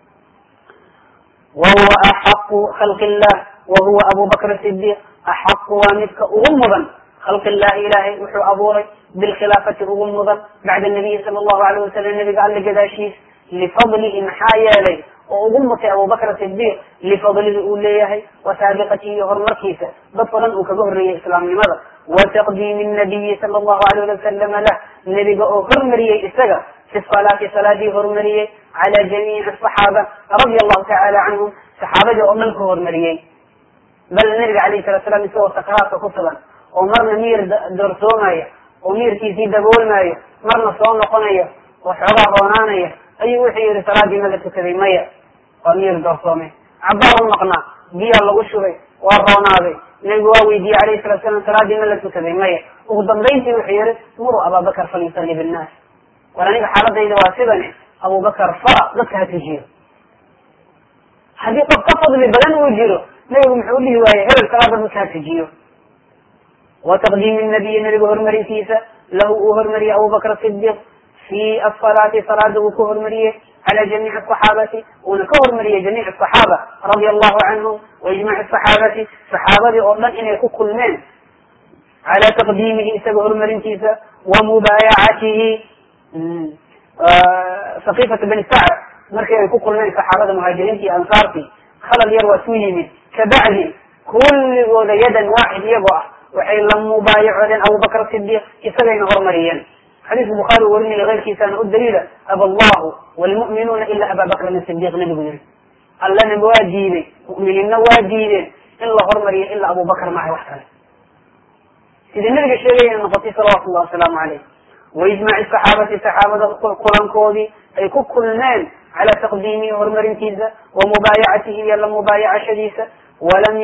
وهو أحق خلق الله وهو أبو بكر الصديق أحق ومسك أغمضا خلق الله إلهي وحو أبوري بالخلافة أغمضا بعد النبي صلى الله عليه وسلم. النبي قال لجداشيس لفضله محايا لي وأغمت أبو بكر الصديق لفضله أوليه وسابقته هرمركيسة بطلا وكبهر الإسلام. لماذا؟ وتقديم النبي صلى الله عليه وسلم له النبي هرمريه إستغى في الصلاة صلاة هرمريه على جميع الصحابة رضي الله تعالى عنهم. صحابة أمنك هرمريه، بل النبي عليه الصلاة والسلام يسوى سكرات خصبا oo marna miir doorsoomaya oo miirkiisii daboolmaayo marna soo noqonaya oo xoogaa roonaanaya ayuu wuxuu yihi salaadii ma la tukaday maya waa miir doorsoomay cabaar u maqnaa biyaa lagu shubay waa roonaaday nabigu waa weydiiyey alayhi salatu salam salaadii ma la tukaday maya ugu dambayntii wuxuu yihi muruu ababakar falyusalli binnaas war aniga xaaladayda waa sidani abubakar fara dadka ha tujiyo haddii qof ka fadli badan uu jiro nabigu muxuu dhihi waaye hebel salaada dadka ha tujiyo wa taqdiimi nabiyi nabiga hormarintiisa lahu uu hormariyey abubakr sidiq fi asalaati salaada uu ka hormariyey cala jamiici asaxaabati uuna ka hormariyey jamiic asaxaaba radia allahu canhum waijmaci asaxaabati saxaabadii oo dhan inay ku kulmeen cala taqdiimihi isaga horumarintiisa wa mubaayacatihi saqifata bani sacd markii ay ku kulmeen saxaabada muhaajiriinta iyo ansaartii khalal yar waa suu yimid kabacdi kulligooda yadan waaxid iyagoo ah waxay la mubaayacoodeen abubakr sidiq isagayna hormariyeen xadiiska bukhaari u warinaya keyrkiisaana u daliila aba allahu wlmu'minuuna ila aba bakrin sidiq nabigu yiri allana waa diiday mu'miniinna waa diideen in la hormariyo ilaa abubakr mahay wax kale sidii nabiga sheegayna noqotay salawatu llahi wasalaamu caleyh waijmaaci saxaabati saxaabada kulankoodii ay ku kulmeen cala taqdiimihi horumarintiisa wa mubaayacatihi iyo la mubaayacashadiisa walam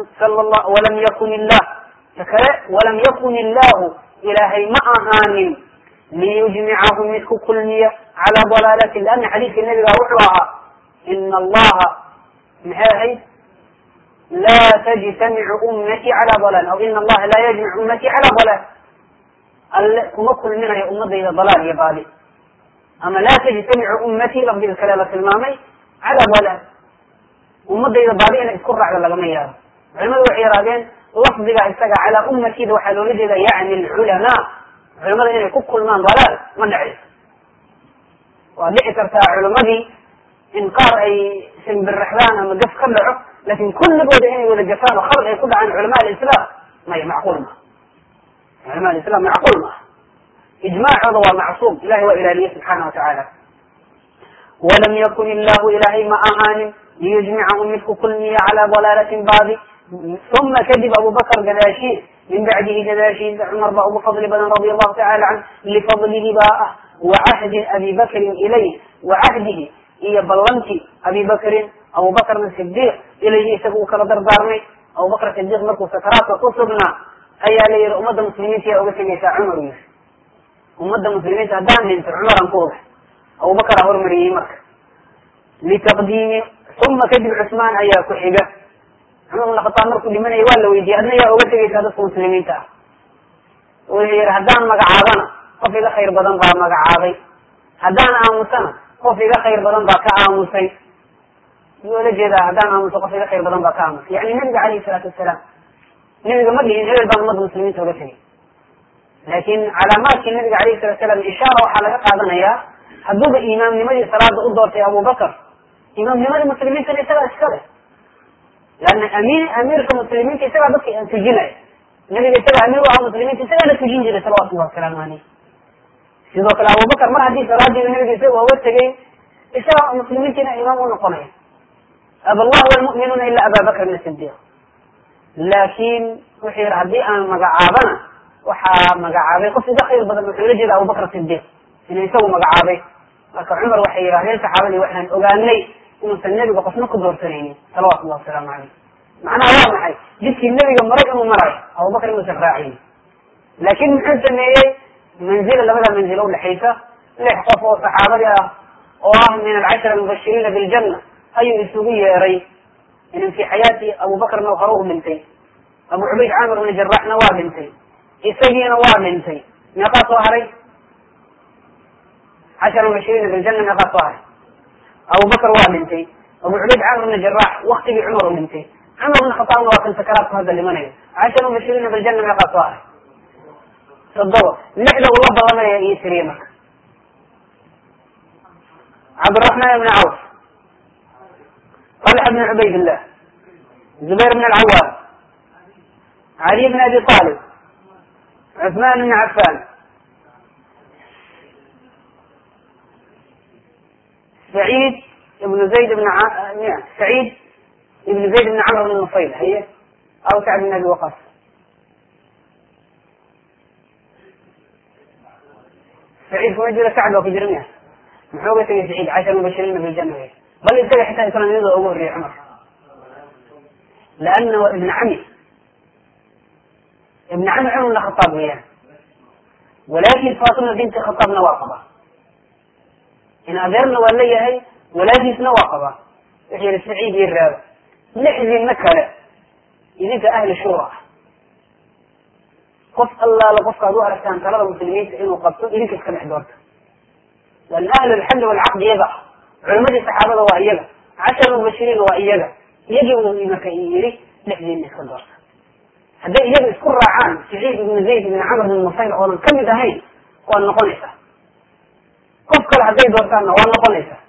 yakun illah kale walam yakun illahu ilaahay ma ahaanin liyujmicahum mid ku kulmiya cala dalaalati lana xadiidka nabiga wuxuu ahaa ina allaha maxay ahayd laa tajtamicu ummatii cala dalaal aw ina allaha laa yajmicu ummatii cala dalaal alle kuma kulminayo ummadayda dalaal iyo baadi ama laa tajtamicu ummatii lafdiga kale la tilmaamay cala dalaal ummadayda baadi ina isku raacda lagama yaabo culimadu waxay yaraadeen lafdiga isaga calaa ummatida waxaa loola jeeda yani alculamaa culamada inay ku kulmaan dalaal ma dhacayso waa dhici kartaa culimadii in qaar ay simbiraxdaan ama gaf ka dhaco lakin kulligooda inay wada gafaan oo khalad ay ku dhacaan culama alislam maya macquul maha culama alislam macquul maaha ijmaacooda waa macsuum ilahay waa ilaaliye subxaana watacaala walam yakun illahu ilahay ma ahaanin liyujmicahum mid ku kulmiya calaa dalaalatin baadi uma kadib abubakr gadaashiis min bacdihi gadaashiisa cumar baa ugu fadli badan radia allahu tacala canh lifadlihi baa ah wacahdi abi bakrin ilayh wacahdihi iyo ballantii abi bakrin abubakrna sidiq ilayhi isaga uu kala dardaarmay abubakr sidiq markuu sakaraadka ku sugnaa ayaa la yihi ummadda muslimiinta yaa uga tegaysaa cumar yiri ummadda muslimiinta haddaan dhinto cumaran ku oga abubakraa hormariyey marka litaqdiimi uma kadib cusmaan ayaa ku xiga cumar bn khataab markuu dhimanaya waa la weydiiyey adna yaa uga tegaysaa dadka muslimiinta ah wuxuu yihi haddaan magacaabana qof iga khayr badan baa magacaabay haddaan aamusana qof iga khayr badan baa ka aamusay loola jeedaa haddaan aamuso qof iga khayr badan baa ka aamusay yani nabiga alayhi salaatu wasalaam nabiga ma dhihin hebel baan ummadda muslimiinta uga tegay laakin calaamaadkii nabiga alayhi salatu salam ishaara waxaa laga qaadanayaa hadduuba imaamnimadii salaada u doortay abubakr imaamnimadii muslimiintana isagaa iskale leanna amiirka muslimiinta isagaa dadka tujinaya nabiga isagaa amiir u ahaa muslimiinta isagaana tujin jiray salawatu llahi wasalaamu aleyh sidoo kale abubakr mar haddii salaadiiba nabiga isaga oga tegay isagaa muslimiintiina imaam u noqonaya aba allah walmu'minuuna ila aba bakrin sidiq laakin wuxuu yihi haddii aan magacaabana waxaa magacaabay qof iga khayr badan wuxuu ula jeeda abubakr sidiq inuu isagu magacaabay marka cumar waxay yidhahdeen saxaabadii waxaan ogaanay inuusan nebiga qofna ku doorsanaynin salawatu llahi wasalaamu caleyh macnaha waa maxay jidkii nebiga maray inuu marayo abubakr inuusan raacin laakin muxuu sameeyey manzila labada manzilo udhexaysa 6 qof oo saxaabadii ah oo ah min alcashara almubashiriina biljana ayuu isugu yeeray inan fi xayaati abubakrna hore u dhintay abu cubayd camir bn jaraxna waa dhintay isagiina waa dhintay meeqaa soo haray 10 mubashiriina biljana meeqaa soo haray abubakr waa dhintay abu cubayd camir bn jarax waktigii cumar u dhintay cumar bn khataabna waa kan sakaraadku hadda dhimanayo 10 mubashiriina biljana meeqaa soo haray 7 6da ula badanaya iyo tiriye marka cabdiraxmaan ibn cawf طلحة بن عبيد الله زبير بن العوام علي بن ابي طالب عثمان بن عفان سعيد بن زيد بن سعيد بن زيد بن عمرو بن نفيل هي او سعد بن ابي وقاص سعيد فوجر سعد وفي جرمها محوقة سعيد 10 مبشرين بالجنة بل ينتبه حتى يكون يريد أمور يا عمر لأنه ابن عمي عمر بن الخطاب وياه ولكن فاطمة بنت الخطاب نواقبة إن أبيرنا ولي هي ولكن نواقبة يحيى السعيد يرى نحذي النكرة إذنك أهل الشورى قف الله لقفك أدوها رسان ثلاثة مسلمين إنه قبطوا إذنك اسكن حدورك لأن أهل الحل والعقد يقع علماء الصحابة وإيجا 10 مبشرين وإيجا يجب أنك يريد نحذي النكرة هذا يجب يذكر عام سعيد بن زيد بن عمرو بن النفيل أولا كم دهين وأن نقنسه قفك العزيز ورسالنا وأن نقنسه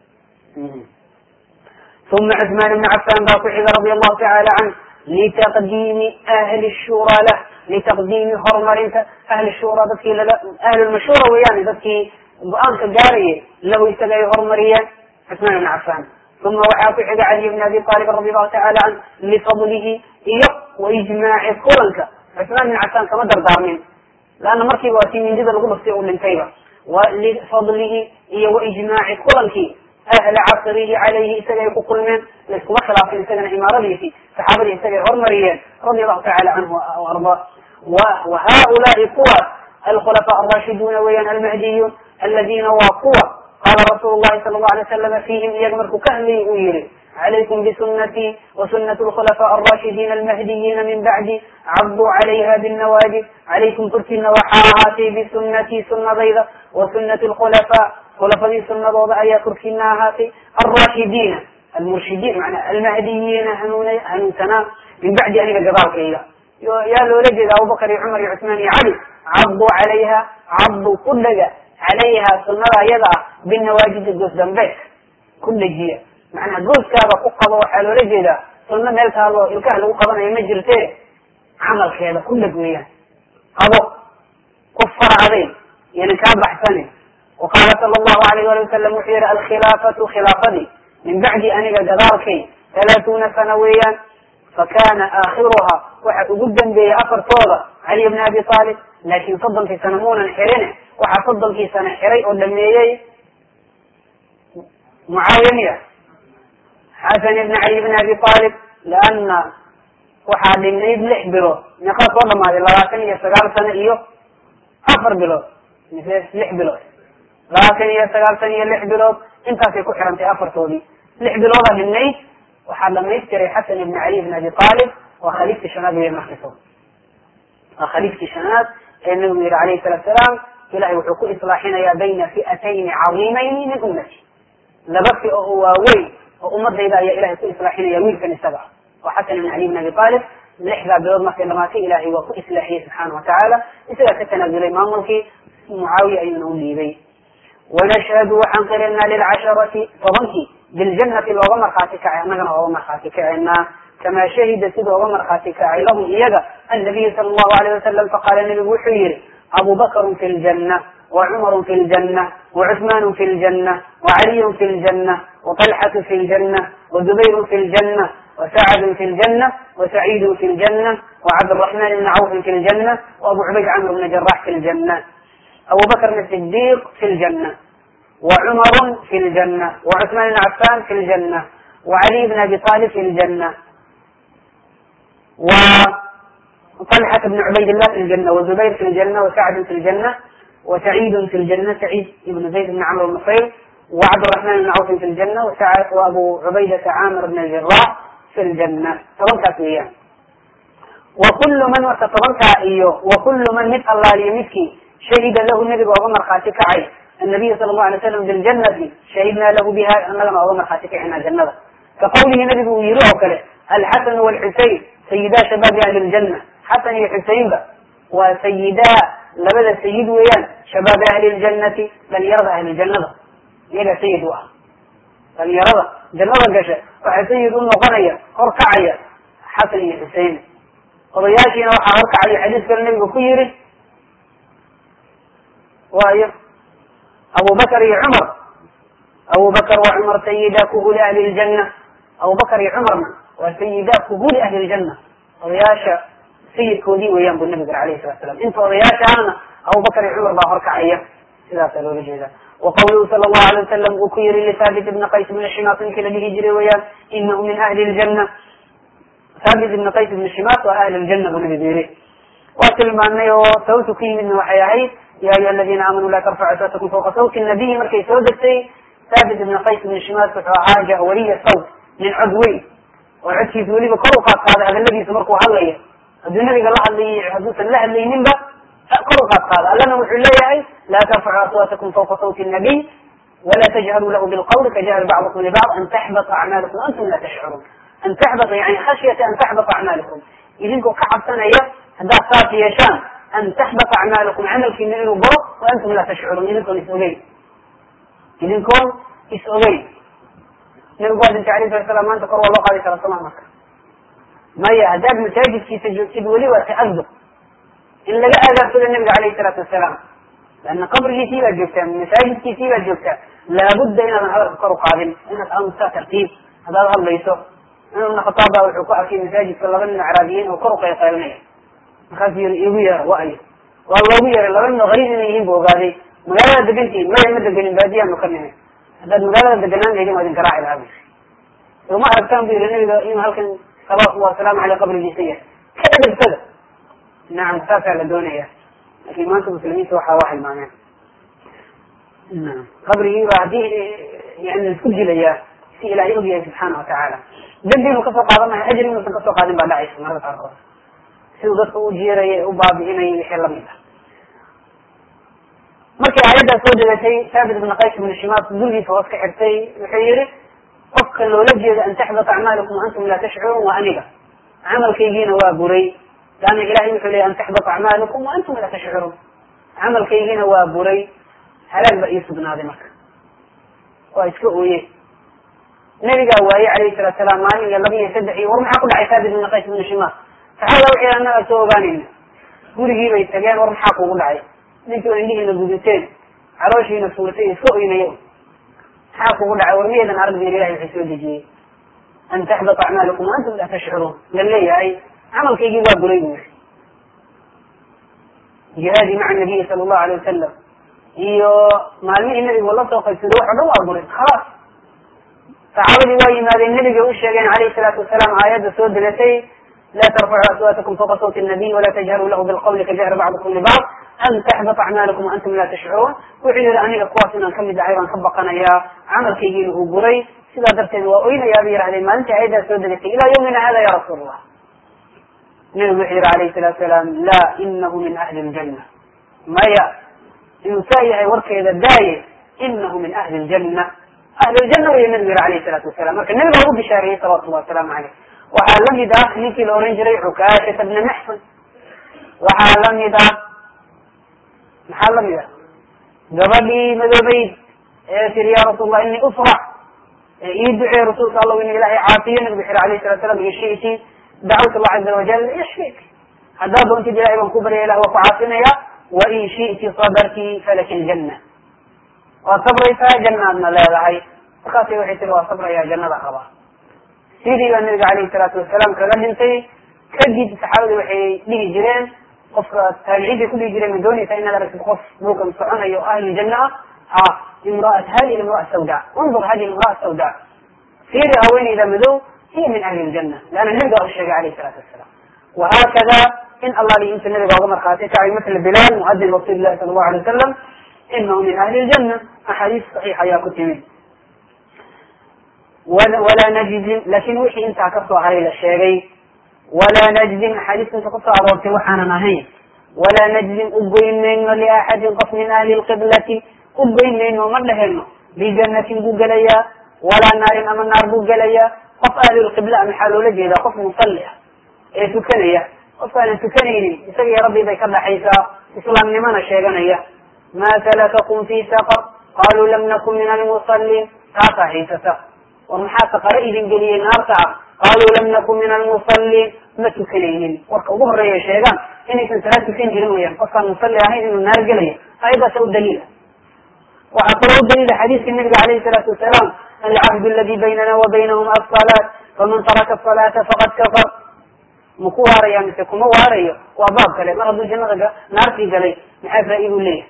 ثم عثمان بن عفان باقي رضي الله تعالى عنه لتقديم أهل الشورى له لتقديم هرمر أهل الشورى بكي أهل المشورة وياني بكي بأنك جارية لو يستدعي هرمريا عثمان بن عفان ثم وعاطي علي بن أبي طالب رضي الله تعالى عنه لفضله وإجماع قرنك عثمان بن عفان كما دردارمين لأن مركب واتي من جبل الغبص يقول لنتيبه ولفضله وإجماع قرنك أهل عصره عليه إساقي كل من لسكو خلاف إنسان إمارة ليسي صحابة إساقي عمريين رضي الله تعالى عنه وأرضاه وهؤلاء قوى الخلفاء الراشدون ويان المهديون الذين وقوى قال رسول الله صلى الله عليه وسلم فيهم يجمرك كهلي ويري عليكم بسنتي وسنة الخلفاء الراشدين المهديين من بعد عضوا عليها بالنواجذ عليكم تركين وحاهاتي بسنتي سنة بيضة وسنة الخلفاء خلفاء سنة بيضة أي تركيناها الراشدين المرشدين معنى المهديين هنوتنا من بعد أن يقضاك إياه يا لو رجل أبو بكر عمر عثمان علي عضوا عليها عضوا كل عليها سنة يضع بالنواجذ الجوز ذنبك كل جيه معنى جوز كذا قطبه وحلو رجل سنة ملكها الكهل وقضنا يمجرته عمل كذا كل جوية قضوا كفر عظيم يعني كان بحثني وقال صلى الله عليه وسلم وحير الخلافة خلافتي من بعد أن يقدرك 30 سنويا فكان آخرها وجدا بأثر طولة علي بن أبي طالب لكن فضل في سنمون حرينه وحفضل في سنة حري ودميي معاوية حسن بن علي بن أبي طالب لأن waxaa dhignayd 6 bilood meeqa soo dhamaaday 29 sano iyo 4 bilood mise 6 bilood 29 sano iyo 6 bilood intaasay ku xirantay afartoodii 6 bilood aa dhignayd waxaa dhamaystiray xasan ibn cali ibn abi talib waa khaliifkii shanaad ee markiiso waa khaliifkii shanaad ee nabigu yiri alayhi salatu wasalaam ilaahay wuxuu ku islaaxinayaa bayna fi'atayn cadiimayn min ummati laba fi oo waaweyn oo ummadayda ayaa ilaahay ku islaaxinaya wiilkan isaga وحسن بن علي بن أبي طالب لحظة بيوض مكة لماتي إلهي وكو إسلاحيه سبحانه وتعالى إسلا كتنازل إمام ملكي معاوية أيضا أولي بي ونشهد وحنقرنا للعشرة فضنكي بالجنة الوغمر خاتك نغنى وغمر خاتك كما شهد سيد وغمر خاتك لهم إيجا النبي صلى الله عليه وسلم فقال النبي وحير أبو بكر في الجنة وعمر في الجنة وعثمان في الجنة وعلي في الجنة وطلحة في الجنة وزبير في الجنة وسعد في الجنة وسعيد في الجنة وعبد الرحمن بن عوف في الجنة وأبو عبيد عمرو بن جراح في الجنة أبو بكر الصديق في الجنة وعمر في الجنة وعثمان بن عفان في الجنة وعلي بن أبي طالب في الجنة وطلحة بن عبيد الله في الجنة وزبير في الجنة وسعد في الجنة وسعيد في الجنة سعيد بن زيد بن عمرو بن نفيل وعبد الرحمن بن عوف في الجنة وأبو عبيدة عامر بن الجراح في الجنة طبنك فيها وكل من وتطبنك إياه وكل من مثل الله ليمسكي شهد له النبي وغمر خاتك عين النبي صلى الله عليه وسلم بالجنة شهدنا له بها أننا وغمر خاتك عين الجنة كقوله النبي ويروه كله الحسن والحسين سيدا شباب أهل الجنة حسن الحسين وسيدا لبدا السيد ويان شباب أهل الجنة بل يرضى أهل الجنة يلا سيد واحد بل يرضى جنة قشة وحسيد النقنية أركعية حسن الحسين قضياتنا وحا أركعية حديث كان النبي بكيره وأيه أبو بكر يا عمر أبو بكر وعمر سيدا كهول أهل الجنة أبو بكر يا عمر وسيدا كهول أهل الجنة قضياشا سيد كودي ويان بالنبي عليه الصلاة والسلام انت قضياشا أنا أبو بكر يا عمر بأركعية sidaas loola jeeda. وqwluhu sal الlahu عalيه wasalam uu ku yiri lthaabit ibn qays ibn shimas ninkii la dhihi jiray weyaan inahu min ahli اljana. thaabit ibn qays ibn shimas waa ahli ljana buu nabigu yiri. waa tilmaanay oo sababtu ku yimidna waxay ahayd ya ayuha aladina aamanuu la tarfacu aswaatakum fawqa sawti nabiyi markay soo degtay. thaabit ibn qays ibn shimas wuxuu ahaa jahwariya sawt nin cod weyn oo codkiisa weliba kor u qaadqaaday hadaladiisa markuu hadlaya hadduu nabiga la hadlay hadduusan la hadlayninba kor u qaadqaada. allana wuxuu leeyahay la tarfacu aswaatakum fawqa sawti nabiy wala tajharuu lahu bilqawli kajahri bacdikum libacd an taxbata acmaalikum antum la tashcuruun. an taxbata yani khashyata an taxbata acmaalikum idinkoo ka cabsanaya haddaad saas yeeshaan an taxbata acmaalikum camalkiina inuu baro wa antum la tashcuruun idinkoon is ogeyn idinkoon is ogeyn. nabigu waa dintay alayh salatu salam maanta kor waa loo qaadi karaa soma marka maya haddaad masaajidkiisa joogtid weli waa ta'adub in laga aadaabsado nabiga alayhi salaatu wasalaam leanna qabrigiisii baad joogtaa masaajidkiisii baad joogtaa laabudda inaadan hadalka kor u qaadin inaad aamusaa tartiib haddaad hadlayso. cumar ibn khataab baa wuxuu ku arkay masaajidka laba nin acraabiyiin oo kor u qayqaylinaya markaasuu yiri igu yeera waayo waa loogu yeeray laba nin oo qariib inay yihiin bu ogaaday. magaalada degantiin maya ma degenin baadiyaanu ka nimin haddaad magaalada deganaan laydin waa idin garaaci lahaa bu uma aragtaan bu yiri nabiga inuu halkan salawatu wasalaamu aleyh qabrigiisa yahay ka edebsada. nacam saasaa la doonaya lakin maanta muslimiinta waxaa waa hilmaameen. nam qabrigiiba haddii yani laisku dilayaa si ilaahay og yahay subxaana watacaala dambi inuu kasoo qaadan mahay ajri inuusan kasoo qaadin baa dhacaysa marada qaarkood siduu dadka u jeeraya u baabi'inay wixii lamid ah. markii aayaddaa soo degatay thaabit ibn qays ibn shimas dulgiisa hoos ka xirtay wuxuu yihi qofka loola jeeda an taxbata acmaalikum waantum laa tashcuruun waa aniga camalkaygiina waa buray laanna ilahay wuxuu leeyay an taxbata acmaalikum waantum laa tashcuruun camalkaygiina waa buray halaag baa ii sugnaaday marka waa iska ooye. nabigaa waaye alayhi salatu salaam maalin iyo laba iyo saddex iyo war maxaa ku dhacay thaabit ibn qays ibn shimas saxaabada waxay anaga soo ogaanayna gurigii bay tageen war maxaa kugu dhacay ninkii waa indhihiina guduteen calooshiina fuurtay iska oynaya maxaa kugu dhacay war miyadan arag bir ilahay waxay soo dejiyey an taxbata acmaalikum waantum laa tashcuruun la leeyahay camalkaygii waa buray bu yiri. jihaadii maca nabiyi sala allahu alay wasalam iyo maalmihii nabigu la soo qaybsaday wax o dhan waa buray khalaas. saxaabadii waa yimaadeen nabiga u sheegeen alayhi salaatu wasalaam aayadda soo degatay la tarfacu aswaatakum fawqa sawti nabiy wala tajharuu lahu bilqawli kajahri bacdikum libacd an taxbata acmaalikum waantum laa tashcuruun. wuxuu yihi aniga kuwaas inaan kamid ahay baan ka baqanayaa camalkaygiina uu buray sidaa darteed waa oynayaa bay yihahdeen maalintii aayaddaa soo degatay ilaa yawmina hada ya rasuul allah. nabigu wuxuu yihi alayhi salaatu salaam la inahu min ahli ljana maya inuu saa yahay warkeeda daaye inahu min ahli ljana ahli ljana waya nabigu yihi alayhi salaatu wasalam. marka nabiga ugu bishaariyey salawatullahi wasalaamu caleyh. waxaa lamid ah ninkii la oran jiray cukaashata bna maxsan waxaa lamid ah maxaa lamid ah gabadhii madoobeyd ee tiri ya rasuul allah inii usrac ii ducee rasuulka alla in ilahay caafiyo. nabigu wuxu yiri alayhi salatu salam in shiti dacwat allah caza wajal yashfik haddaad doontid ilahay baan ku barya ilah waa ku caafinaya wain shiti sabarti falaki ljana waad sabraysaa jannaadna leedahay. markaasay waxay tiri waa sabraya jannada qaba. sidii baa nabiga alayhi salaatu wasalaam kaga dhintay. kadib saxaabada waxay dhihi jireen qofka taabiciinta ku dhihi jireen ma doonaysa inaad aragtid qof dhulkan soconayo ahlu janna ah ha imraat hadihi imraa sawda undur hadihi imraa sawda fiiri haweeneyda madow hiya min ahli ljana leanna nabiga u sheegay alayhi salaatu wasalaam. wahakada in allah li inta nabiga uga markhaati kacay matla bilaal muadin rasuuli llahi sala allahu alay wasalam inahu min ahli ljana axaadiis saxiix ayaa ku timid. walaa najzim lakin wixii intaa kasoo haray la sheegay walaa najzim axaadiista inta kusoo aroortay waxaanan ahayn walaa najzim ugoyn mayno liaxadin qof min ahli lqiblati ugoyn mayno ma dheheno bijanatin buu gelayaa walaa naarin ama naar buu gelayaa. qof ahlulqibla maxaa loola jeedaa qof musalli ah ee tukanaya qofka aanan tukanaynin isaga iyo rabbi bay ka dhaxaysaa islaamnimana sheeganaya. ma salakakum fi saqar qaluu lam nakun min almusallin taasaa haysata war maxaa saqaro idin geliyey naarta ah qaluu lam nakun min almusallin ma tukanaynin. warka ugu horeeya sheegaan inaysan salaad tukan jirin weyaan qofkaan musalli ahayn inuu naar gelaya ayadaasa u daliila. waxaa kaloo u daliila xadiiska nabiga alayhi salaatu wasalaam alcahd aladi baynana wa baynahum asalaat faman taraka asalaata faqad kafar. maku waaraya mise kuma waarayo waa baab kale mar hadduu jannada naartii galay maxaa faa-idu leeyahay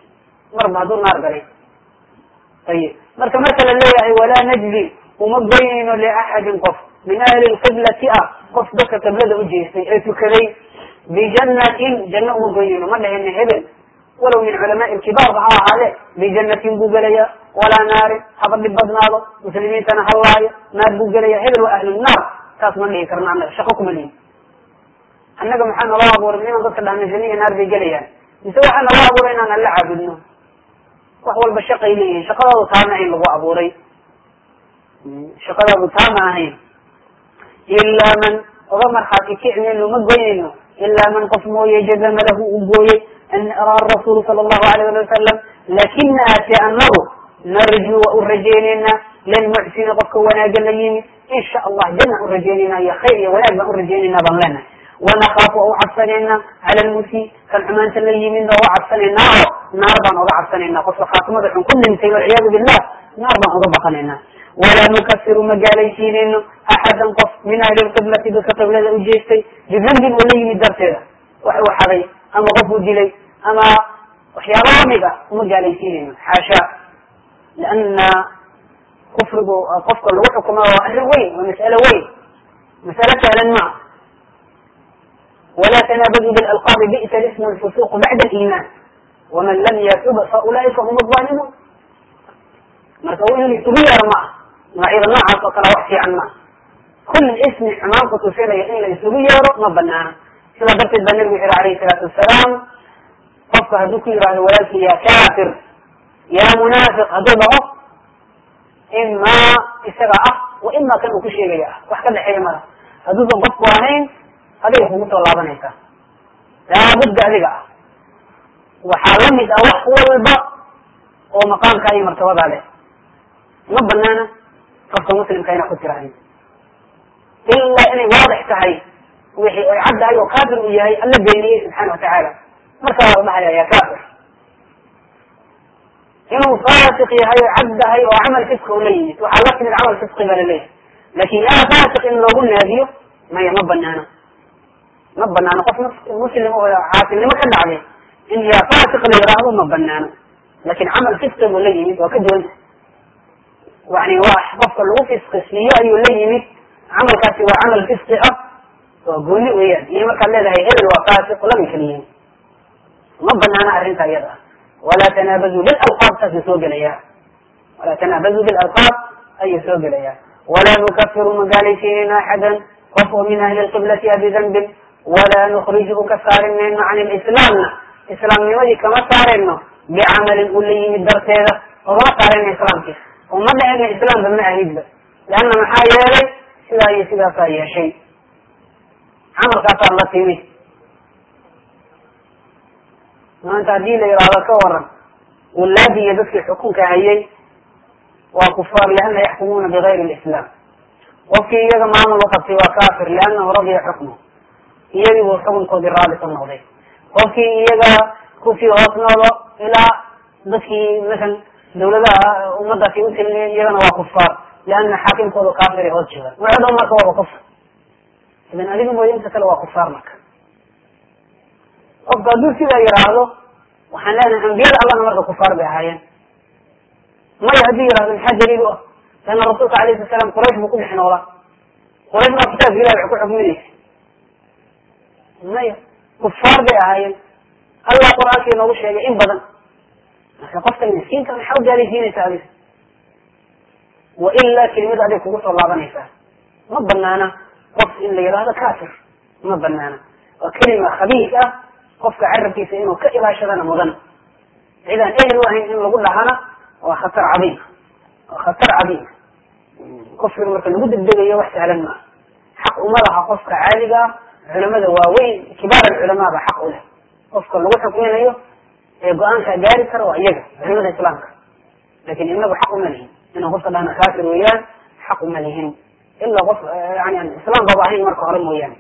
marba hadduu naar galay. ayib marka laleeyahay walaa najzi uma goynayno liaxadin qof min ahli lqiblati qof dadka qiblada ujeestay ee tukaday bijannatin janno uma goynayno, ma dhahina hebel walow min culamaai lkibaarba ha ahaade bijannatin buu gelaya walaa naarin haba dhib badnaado muslimiintana hallaayo naar buu gelaya, hebel waa ahlunaar taas ma dhihi karno annaga, shaqo kuma lihin. annaga maxaa naloo abuuray inaan dadka dhahno janno iyo naar bay gelayaan, mise waxaa naloo abuuray inaan alla caabudno. wax walba shaqay leeyihin, shaqadaadu taama ahayn lagu abuuray, shaqadaadu taama ahayn. ilaa man oga markhaati kicnayno ma goynayno ilaa man qof mooye jazama lahu uu gooyey an araa rasuulu sala allahu alayh ali wasalam, lakina ate anagu narjuu waa u rajaynaynaa lilmuxsini qofka wanaaga la yimi insha allah janna u rajaynaynaa iyo khayr iyo wanaag baan u rajaynaynaa baan leenahay. wanakaafu waa u cabsanaynaa cala lmusi kan xumaanta la yimidna waa u cabsanaynaa oo naar baan oga cabsanaynaa, qofka khaatimada xun ku dhintay walciyaadu billah naar baan oga baqanaynaa. walaa nukafiru ma gaalaysiinayno axadan qof min ahli lqiblati dadka qiblada u jeestay bidambin oo la yimid darteeda, wax uu xaday ama qof uu dilay ama waxyaaba lamid uma gaalaysiinayno, xaasha. lianna kufrigu qofka lagu xukumo waa arrin weyn, waa mas'alo weyn, mas'alo sahlan maa. ولا تنابذوا بالألقاب بئس الاسم الفسوق بعد الإيمان ومن لم يتب فأولئك هم الظالمون. marka waa in isugu yeero ma magacyada noocaas oo kale wax fiican ma, kul ismi xumaan kutusinaya in la isugu yeero ma banaana. sidaa darteed baa nabigu yiri alayhi salaatu wasalaam, qofka hadduu ku yihahdo walaalkii ya kaafir ya munaafiq hadduu dhaho ima isaga wa ima kan uu ku sheegaya wax ka dhexeeya mala. hadduusan qofku ahayn adiga kugu soo laabanaysa, laabudda adiga waxaa lamid wax walba oo maqaamka iyo martabada leh. ma banaana qofka muslimka ina ku tiraahdo ilaa inay waadix tahay wixii ay caddahay oo kaafir uu yahay alla beeniyey subxaana watacaala, marka waa la dhahaya ya kaafir. inuu faasiq yahay oo caddahay oo camal fisqi u la yimid waxaa la timid camal fisqi baa laleeyahay, lakin yaa faasiq in loogu naadiyo maya ma banaana. ma banaano qof muslim oo caasilnimo ka dhacday in yaa faasiq la yiraahdo ma banaano, lakin camal fisqi buu la yimid waa ka duwanta. yani waa qofka lagu fisqisiiyo ayuu la yimid, camalkaasi waa camal fisqi waa gooni weeyaan. iyo markaad leedahay hebel waa faasiq lama keliyihin, ma banaana arrinta iyada. walaa tanaabazuu bilalqaab saasuu soo gelaya, walaa tanaabazuu bilalqaab ayuu soo gelaya. walaa nukafiru ma gaalaysiinayno axadan qof oo min ahli lqiblati bidambin walaa nukhrijuhu ka saarin mayno can lislaamna islaamnimadii kama saarayno bicamalin uu la yimid darteeda ogama saarayno islaamkii oo ma dhahayno islaamba ma ahidba, leanna maxaa yeelay sidaa iyo sidaasaa yeeshay, camalkaasaa la timid. maanta haddii la yidhaahdo ka waran wulaadii iyo dadkii xukunka hayay waa kufaar liana yaxkumuuna bigayri lislaam, qofkii iyaga maamul uqabtay waa kaafir lianahu radiya xukmu, iyagii buu xukunkoodii raali ka noqday. qofkii iyaga kusii hoos noolo ilaa dadkii masalan dawladaha ummadaasi u tilmiyeen iyagana waa kufaar liana xaakimkooda kaafir ay hoos joogaan, waxo dhan marka waaba kufr. idan adiga mooya inta kale waa kufaar. marka qofka hadduu sidaa yiraahdo waxaan leenahay ambiyada allana marka kufaar bay ahaayeen. maya haddii yirahdo maxaa daliil u ah? leanna rasuulka alayhi sala salaam quraysh buu ku dhex noolaa, quraysh maa kitaabka ilahi wax ku xukminaysa? maya kufaar bay ahaayeen. allah qur-aankii noogu sheegay in badan. marka qofka miskiinka maxaa u gaalaysiinaysa adiga? wa ilaa kelimada adig kugu soo laabanaysaa. ma banaana qof in la yihahdo kafir, ma banaana. waa kelima khabiis qofka carabkiisa inuu ka ilaashadana mudan. cidaan ehel u ahayn in lagu dhahana waa khatar cadiim, waa khatar cadiim. kufriga marka lagu degdegayo wax sahlan maa. xaq uma laha qofka caaliga culamada waaweyn kibaar alculamaa ba xaq u leh. qofka lagu xukminayo ee go-aanka gaari kara waa iyaga culamada islaamka, lakin inagu xaq uma lihin inaan qofka dhahna kafir weeyaan, xaq uma lihin ilaa qof yani islaam baba ahayn marka hore mooyaane.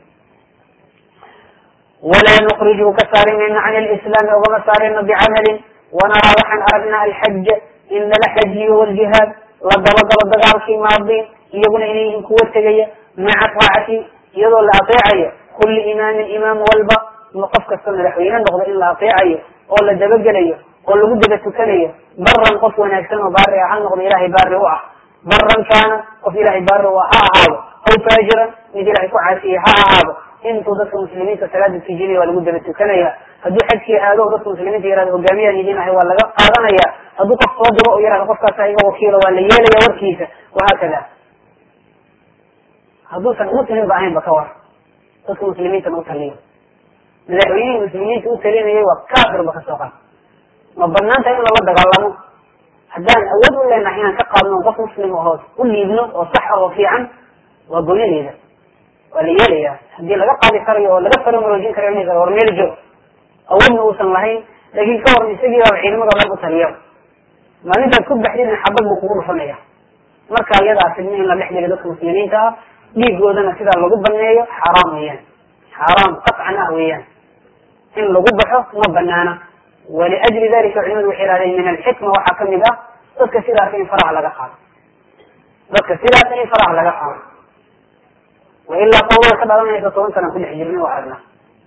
walaa nukhrijuhu ka saari mayno can lislaami ogama saarayno bicamalin wanaraa waxaan aragnaa alxaja in lala xajiyo waljihaad la dabagalo dagaalkii maadiin iyaguna inay yihiin kuwa tegaya maca taacati iyadoo la ateecayo kulli imaamin imaam walba qofkasta madaxweyne noqdo in la ateecayo oo la dabagelayo lagu daba tukanayo baran qof wanaagsan oo baari ah ha noqdo ilaahay baari u ah baran kaana qof ilaahay baari u ah ha ahaado aw faajiran mid ilaahay ku caasiye ha ahaado intuu dadka muslimiinta salaada tujinaya waa lagu daba tukanaya hadduu xajkii aado dadka muslimiinta yihahdo hogaamiyaan idin ahay waa laga qaadanaya hadduu qof soo diro oo yihahdo qofkaas iga wakiilo waa la yeelaya warkiisa wahaakada hadduusan muslimba ahaynba ka war dadka muslimiintana u taliyo madaxweynihii muslimiinta u talinayay waa kaafirba kasoo qad ma banaanta in lala dagaalamo haddaan awood u leenahay inaan ka qaadno qof muslim ahood u liibno oo sax ah oo fiican waa goynadeeda waa la yeelaya hadii laga qaadi karayo oo laga faramaroojin karayo war meel joog awoodna uusan lahayn laakin ka hor isagii baa ciidamada dhan u taliya maalintaad ku baxdidna xabad buu kugu dhufanaya marka iyadaa fidno in la dhex dhigo dadka muslimiinta ah dhiigoodana sidaa lagu baneeyo xaaraam weeyaan xaaraam qatcan ah weeyaan in lagu baxo ma banaana waliajli dalika culimadu waxay ihahdeen min alxikma waxaa kamid ah dadka sidaas in faraha laga qaado dadka sidaas in faraha laga qaado wailaa qawlada ka dhalanaysa 10 sana ku dhex jirnay waa arna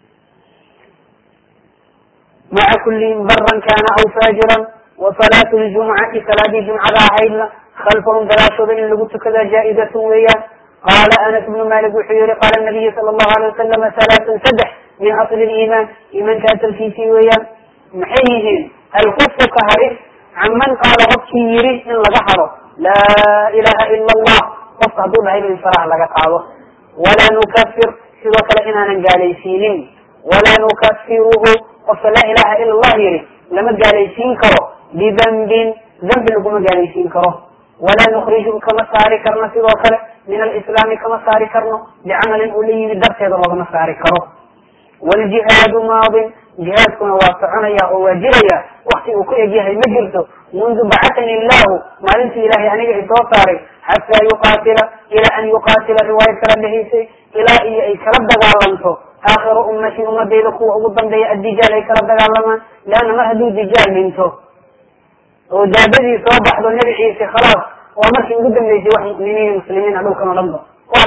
maca kulli baran kana aw faajiran wasalaatu ljumucati salaadii jumcada ahaydna khalfahum gadaashooda in lagu tukada jaa-izatun weeyaan qaala anas bnu malik wuxuu yihi qaala nabiyu sala allahu alay wasalama salaatun saddex min asli liimaan iimaanka asalkiisii weeyaan maxay yihiin alkufu ka haris can man qaala qofkii yiri in laga haro laa ilaha ila allah qofka hadduu dhahay in faraha laga qaado walaa nukafir sidoo kale inaanan gaalaysiinin walaa nukafiruhu qofka laa ilaha ila allah yiri lama gaalaysiin karo bidambin dambi laguma gaalaysiin karo walaa nukriju kama saari karno sidoo kale min alislaami kama saari karno bicamalin uu la yimid darteeda loogama saari karo wljihaadu maadin jihaadkuna waa soconaya oo waa jiraya wakti uu ku egyahay ma jirto mundu bacatani illahu maalintii ilahay aniga isoo saaray xataa yuqaatila ilaa an yuqaatila riwaayad kala dhahaysay ilaa iyo ay kala dagaalanto aakhiru ummati ummadeyda kuwa ugu dambeeya addijaal ay kala dagaalamaan leanna mar hadduu dijaal dhinto oo daabadii soo baxdo nebi ciise khalaas waa markii ugu dambeysay wax mu'miniin muslimiina dhulkan o dhanba waa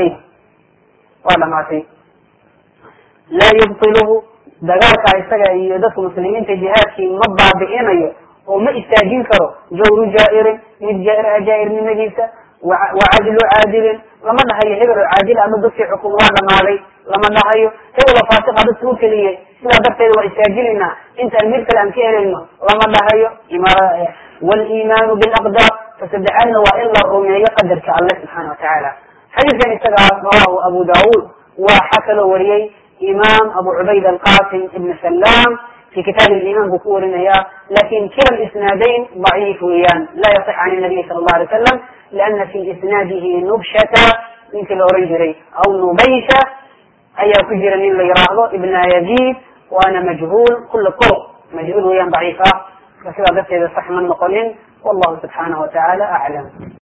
dhamaatay laa yubtiluhu dagaalka isaga iyo dadka muslimiinta jihaadkii ma baabi'inayo oo ma istaajin karo jawru jaa'irin mid jaair jaairnimadiisa wacadlu caadilin lama dhahayo hebel oo caadil ama dadkii xukum waa dhamaaday lama dhahayo hebel oo faasiqa dadka u keliyay sidaa darteeda waa istaajinaynaa intaan mir kale aan ka helayno lama dhahayo waliimaanu bilaqdaar tasaddexaadna waa in la rumeeyo qadarka alle subxaana watacaala xadiidkan isaga rawahu abu daawud waxaa kaloo wariyey imam abu cubayd alqasim ibn salam fi kitaab aliman buu ku warinaya lakin kila isnaadayn ضaciif weeyaan la yaصix can nabiy sala allahu alay wasalam liana fi isnaadihi nubshata ninkii la oran jiray aw nubaysha ayaa ku jira nin la yiraahdo ibna yazid waana majhul kula turuq majhul weeyaan ضaciif ah sidaa darteeda sax ma noqonin wallahu subxaanahu watacaala aclam